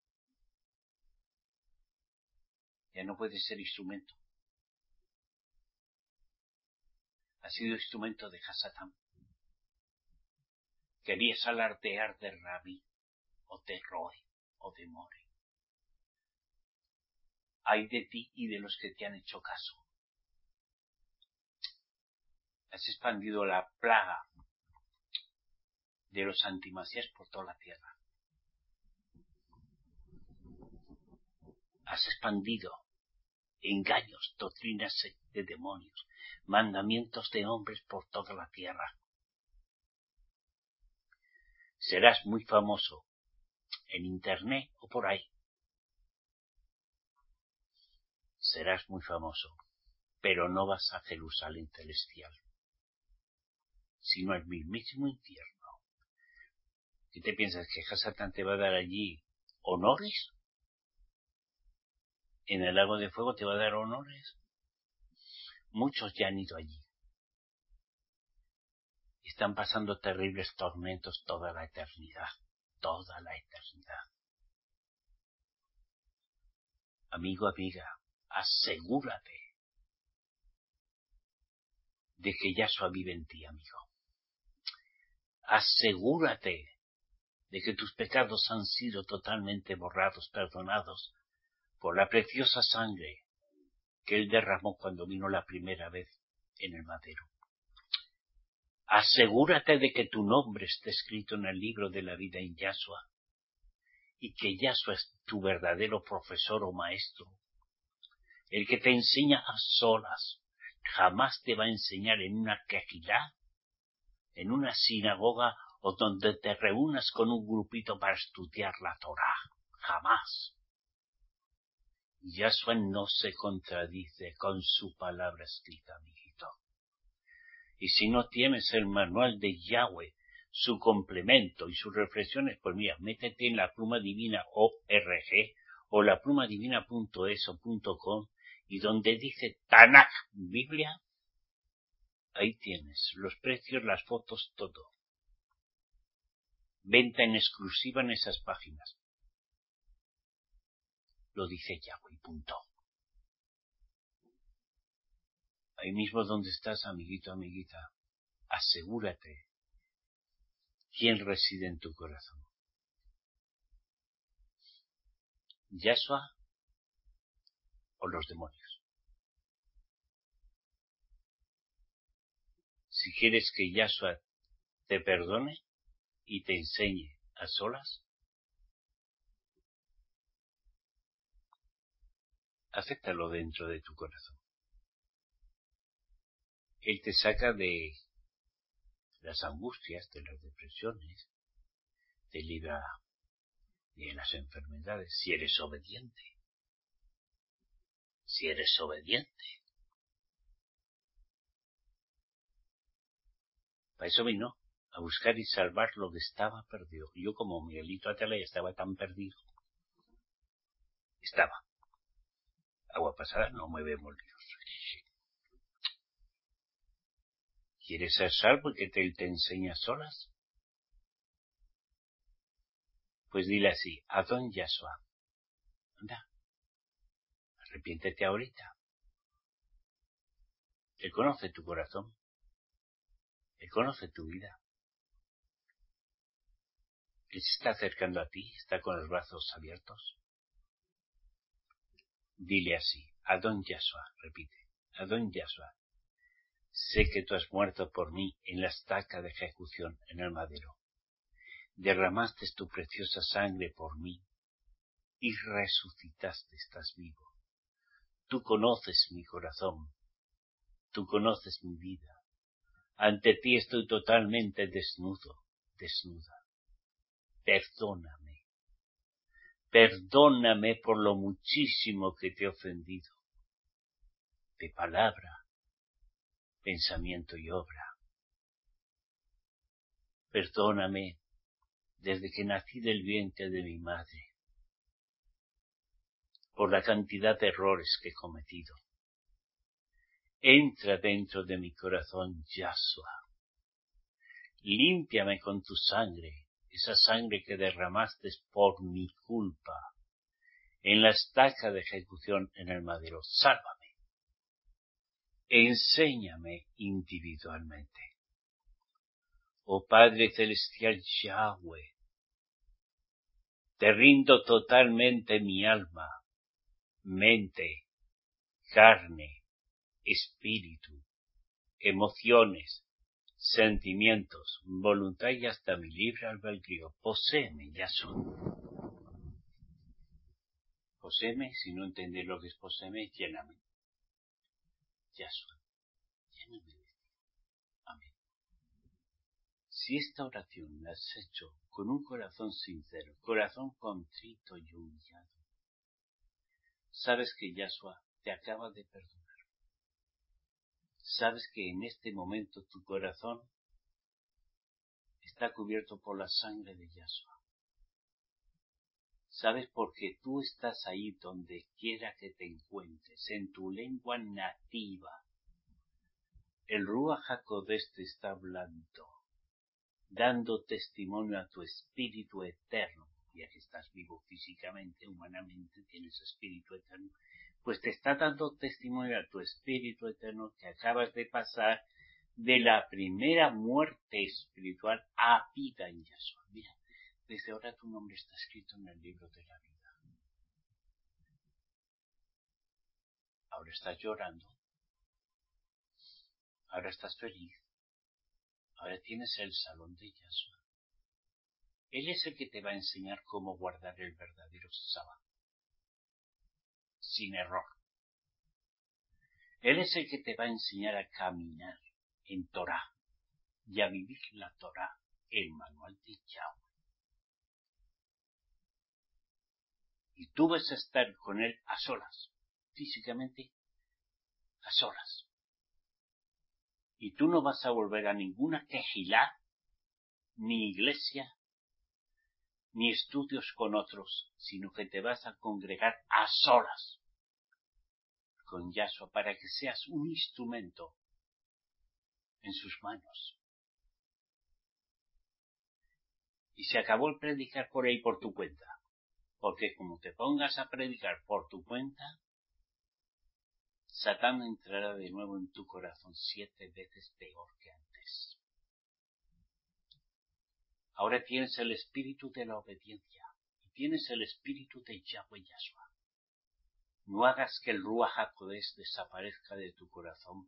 Ya no puedes ser instrumento. Has sido instrumento de Hasatán. Querías alardear de Rabí, o de Roe, o de More. Ay de ti y de los que te han hecho caso. Has expandido la plaga de los antimasías por toda la tierra. Has expandido engaños, doctrinas de demonios, mandamientos de hombres por toda la tierra. Serás muy famoso en internet o por ahí. Serás muy famoso, pero no vas a Jerusalén celestial, sino al mismísimo infierno. ¿Qué te piensas, que Hasatán te va a dar allí honores? ¿En el lago de fuego te va a dar honores? Muchos ya han ido allí. Están pasando terribles tormentos toda la eternidad, toda la eternidad. Amigo, amiga, asegúrate de que Yahshua vive en ti, amigo. Asegúrate de que tus pecados han sido totalmente borrados, perdonados, por la preciosa sangre que Él derramó cuando vino la primera vez en el madero. Asegúrate de que tu nombre esté escrito en el libro de la vida en Yahshua, y que Yahshua es tu verdadero profesor o maestro, el que te enseña a solas. Jamás te va a enseñar en una quejilá, en una sinagoga o donde te reúnas con un grupito para estudiar la Torá. Jamás. Yahshua no se contradice con su palabra escrita, amiguito. Y si no tienes el manual de Yahweh, su complemento y sus reflexiones, pues mira, métete en la pluma divina org o la pluma divina punto es o punto com, y donde dice Tanaj Biblia, ahí tienes los precios, las fotos, todo. Venta en exclusiva en esas páginas. Lo dice Yahweh, punto. Ahí mismo donde estás, amiguito, amiguita, asegúrate quién reside en tu corazón. ¿Yahshua o los demonios? Si quieres que Yahshua te perdone y te enseñe a solas, acéptalo dentro de tu corazón. Él te saca de las angustias, de las depresiones, te libra de las enfermedades, si eres obediente. Si eres obediente. Para eso vino, a buscar y salvar lo que estaba perdido. Yo, como Miguelito Atalaya, estaba tan perdido. Estaba. Agua pasada no mueve molinos. ¿Quieres ser salvo y que te, te enseña solas? Pues dile así, Adón Yahshua, anda, arrepiéntete ahorita. Él conoce tu corazón. Él conoce tu vida. Él se está acercando a ti, está con los brazos abiertos. Dile así, Adón Yahshua, repite, Adón Yahshua, sé que tú has muerto por mí en la estaca de ejecución en el madero. Derramaste tu preciosa sangre por mí y resucitaste, estás vivo. Tú conoces mi corazón, tú conoces mi vida. Ante ti estoy totalmente desnudo, desnuda. Perdóname, perdóname por lo muchísimo que te he ofendido, de palabra, pensamiento y obra. Perdóname desde que nací del vientre de mi madre, por la cantidad de errores que he cometido. Entra dentro de mi corazón, Yahshua. Límpiame con tu sangre, esa sangre que derramaste por mi culpa en la estaca de ejecución en el madero. Sálvame. Enséñame individualmente. Oh Padre Celestial Yahweh, te rindo totalmente mi alma, mente, carne, espíritu, emociones, sentimientos, voluntad y hasta mi libre albedrío. Poséeme, Yahshua. Poséeme, si no entendéis lo que es poséeme, lléname. Yahshua, lléname de ti. Amén. Si esta oración la has hecho con un corazón sincero, corazón contrito y humillado, sabes que Yahshua te acaba de perdonar. Sabes que en este momento tu corazón está cubierto por la sangre de Yahshua. Sabes porque tú estás ahí donde quiera que te encuentres, en tu lengua nativa. El Ruach HaKodesh te está hablando, dando testimonio a tu espíritu eterno, ya que estás vivo físicamente, humanamente, tienes espíritu eterno, pues te está dando testimonio a tu espíritu eterno que acabas de pasar de la primera muerte espiritual a vida en Yahshua. Mira, desde ahora tu nombre está escrito en el libro de la vida. Ahora estás llorando. Ahora estás feliz. Ahora tienes el salón de Yahshua. Él es el que te va a enseñar cómo guardar el verdadero sábado, sin error. Él es el que te va a enseñar a caminar en Torah y a vivir la Torah, el manual de Yahweh. Y tú vas a estar con él a solas, físicamente a solas. Y tú no vas a volver a ninguna quejilá, ni iglesia, ni estudios con otros, sino que te vas a congregar a solas con Yahshua para que seas un instrumento en sus manos. Y se acabó el predicar por ahí por tu cuenta, porque como te pongas a predicar por tu cuenta, Satán entrará de nuevo en tu corazón siete veces peor que antes. Ahora tienes el espíritu de la obediencia y tienes el espíritu de Yahweh Yahshua. No hagas que el Ruach HaKodesh desaparezca de tu corazón,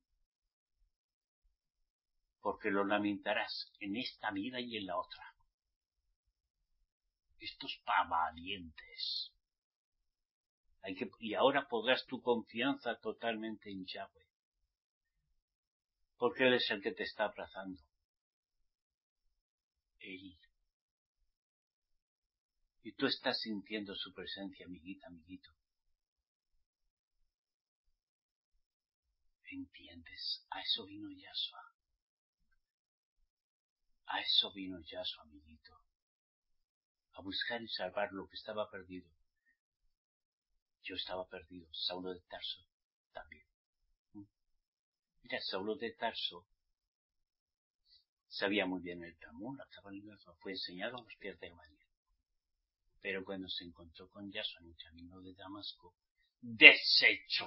porque lo lamentarás en esta vida y en la otra. Estos pavalientes. Hay que, y ahora podrás tu confianza totalmente en Yahweh, porque Él es el que te está abrazando. Él. Y tú estás sintiendo su presencia, amiguita, amiguito. ¿Entiendes? A eso vino Yahshua. A eso vino Yahshua, amiguito. A buscar y salvar lo que estaba perdido. Yo estaba perdido. Saulo de Tarso también. Mira, Saulo de Tarso sabía muy bien el Talmud, la Cabalá, fue enseñado a los pies de Gamaliel. Pero cuando se encontró con Yahshua en el camino de Damasco, desechó,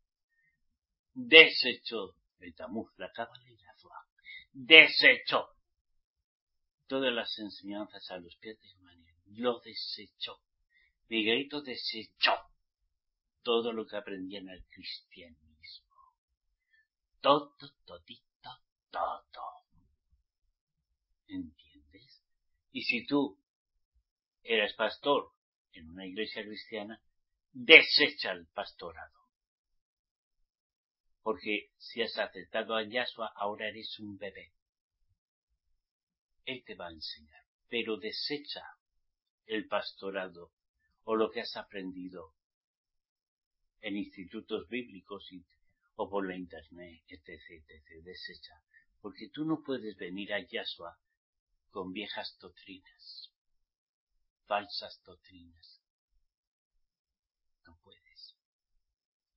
desechó el Talmud, la Cabalá y la Zohar, desechó todas las enseñanzas a los pies de Gamaliel, lo desechó. Miguelito desechó todo lo que aprendía en el cristianismo. Todo, todito, todo. ¿Entiendes? Y si tú eres pastor en una iglesia cristiana, desecha el pastorado. Porque si has aceptado a Yahshua, ahora eres un bebé. Él te va a enseñar. Pero desecha el pastorado o lo que has aprendido en institutos bíblicos y, o por la internet, etc, etcétera. Desecha. Porque tú no puedes venir a Yahshua con viejas doctrinas, falsas doctrinas. No puedes.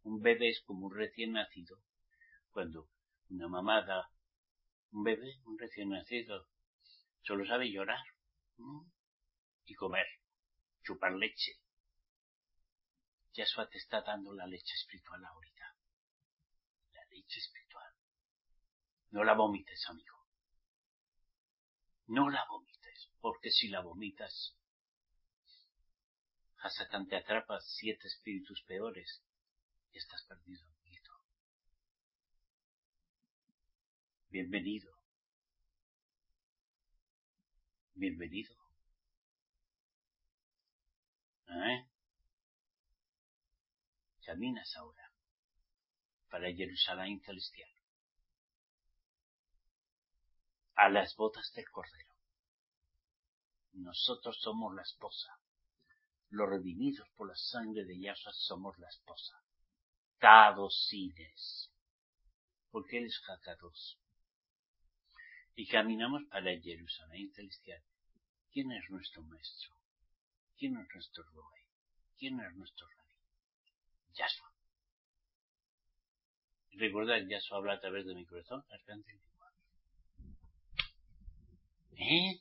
Un bebé es como un recién nacido. Cuando una mamá da un bebé, un recién nacido, solo sabe llorar, ¿no? Y comer, chupar leche. Yahshua te está dando la leche espiritual ahorita. La leche espiritual. No la vomites, amigo. No la vomites, porque si la vomitas, Hasatán te atrapa siete espíritus peores y estás perdido, amiguito. Bienvenido. Bienvenido. ¿Eh? Caminas ahora para Jerusalén celestial, a las bodas del Cordero. Nosotros somos la esposa. Los redimidos por la sangre de Yahshua somos la esposa. Kadosines, porque Él es Hakados. Y caminamos para Jerusalén celestial. ¿Quién es nuestro maestro? ¿Quién es nuestro Roe? ¿Quién es nuestro Rabí? Yahshua. Recordad, Yahshua habla a través de mi corazón, arcángel. ¿Eh?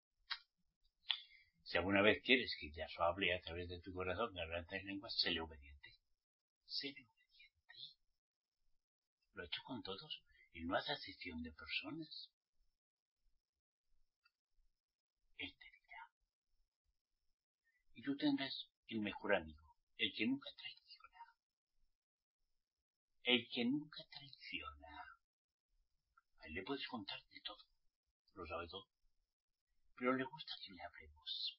Si alguna vez quieres que Yahshua hable a través de tu corazón, garganta y lengua, séle obediente. Séle obediente. Lo he hecho con todos y no hace acepción de personas. Él te dirá. Y tú tendrás el mejor amigo, el que nunca traiciona. El que nunca traiciona. A él le puedes contar de todo. Lo sabe todo. Pero le gusta que le hablemos.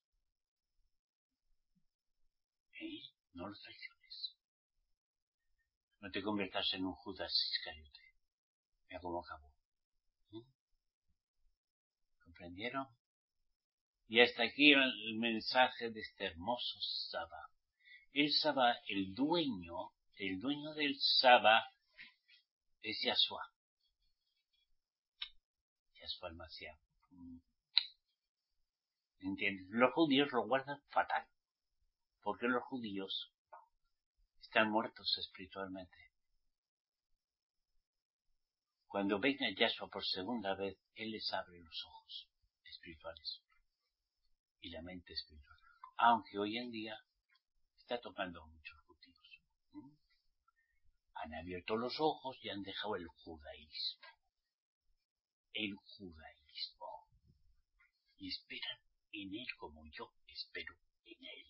¿Eh? No lo traiciones. No te conviertas en un Judas Iscariote. Mira cómo acabó. ¿Eh? ¿Comprendieron? Y hasta aquí el mensaje de este hermoso Saba. El Saba, el dueño, el dueño del Saba es Yahshua. Yahshua el Mashiach. ¿Entiendes? Los judíos lo guardan fatal. Porque los judíos están muertos espiritualmente. Cuando venga Yahshua por segunda vez, Él les abre los ojos espirituales y la mente espiritual. Aunque hoy en día está tocando a muchos judíos. ¿Mm? Han abierto los ojos y han dejado el judaísmo. El judaísmo. Y esperan en Él como yo espero en Él.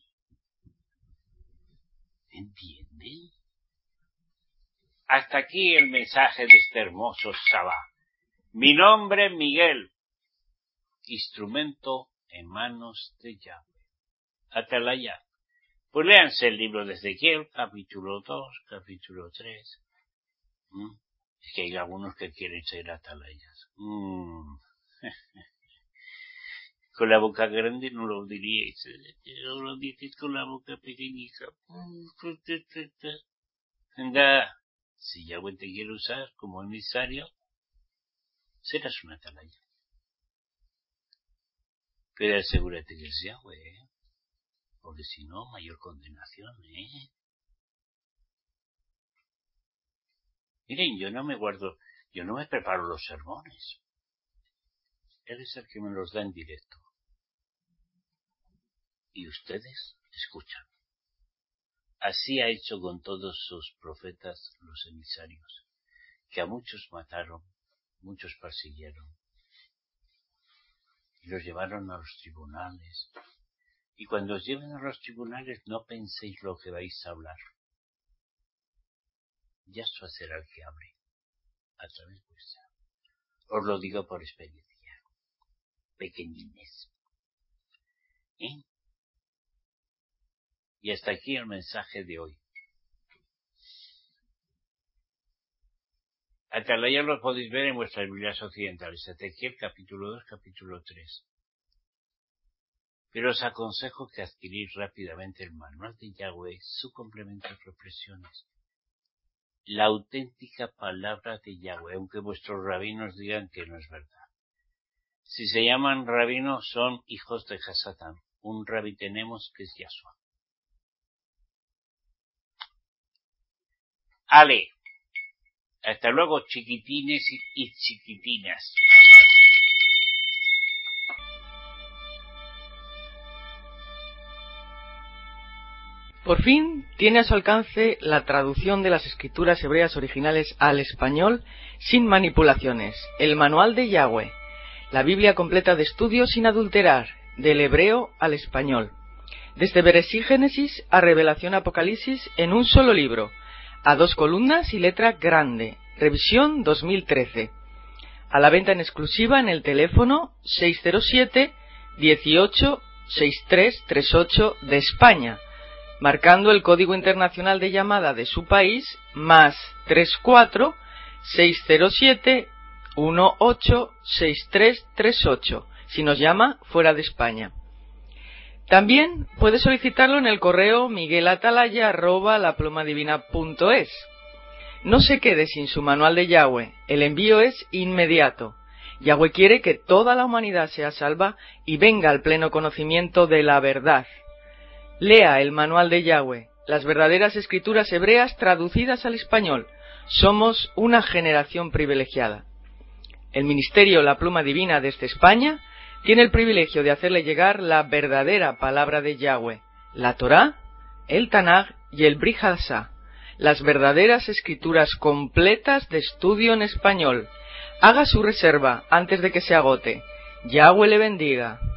¿Entienden? Hasta aquí el mensaje de este hermoso Shabbat. Mi nombre es Miguel, instrumento en manos de Yahweh. Atalaya. Pues léanse el libro de Ezequiel, capítulo dos, capítulo tres. ¿Mm? Es que hay algunos que quieren ser atalayas. Mm. Con la boca grande no lo diríais, no lo dices con la boca pequeñita. Anda, si Yahweh te quiere usar como emisario, serás una atalaya. Pero asegúrate que es Yahweh, ¿eh? Porque si no, mayor condenación, ¿eh? Miren, yo no me guardo, yo no me preparo los sermones. Él es el que me los da en directo. Y ustedes escuchan. Así ha hecho con todos sus profetas los emisarios, que a muchos mataron, muchos persiguieron, y los llevaron a los tribunales. Y cuando os lleven a los tribunales, no penséis lo que vais a hablar. Yahshua será el que hable, a través vuestra. Os lo digo por experiencia. Pequeñines. ¿Eh? Y hasta aquí el mensaje de hoy. Atalaya lo podéis ver en vuestras Biblias occidentales. Ezequiel capítulo dos, capítulo tres. Pero os aconsejo que adquirir rápidamente el manual de Yahweh, su complemento de reflexiones. La auténtica palabra de Yahweh, aunque vuestros rabinos digan que no es verdad. Si se llaman rabinos, son hijos de Hasatán. Un rabí tenemos que es Yahshua. Ale, hasta luego, chiquitines y chiquitinas. Por fin tiene a su alcance la traducción de las escrituras hebreas originales al español sin manipulaciones, el Manual de Yahweh, la Biblia completa de estudio sin adulterar, del hebreo al español, desde Bereshit Génesis a Revelación Apocalipsis en un solo libro, a dos columnas y letra grande, revisión dos mil trece, a la venta en exclusiva en el teléfono seis cero siete, dieciocho, sesenta y tres treinta y ocho de España, marcando el código internacional de llamada de su país más treinta y cuatro, seiscientos siete, dieciocho, sesenta y tres treinta y ocho, si nos llama fuera de España. También puede solicitarlo en el correo miguelatalaya arroba laplumadivina punto es. No se quede sin su manual de Yahweh, el envío es inmediato. Yahweh quiere que toda la humanidad sea salva y venga al pleno conocimiento de la verdad. Lea el manual de Yahweh, las verdaderas escrituras hebreas traducidas al español. Somos una generación privilegiada. El Ministerio La Pluma Divina desde España tiene el privilegio de hacerle llegar la verdadera palabra de Yahweh, la Torá, el Tanaj y el Brit Hadashah, las verdaderas escrituras completas de estudio en español. Haga su reserva antes de que se agote. Yahweh le bendiga.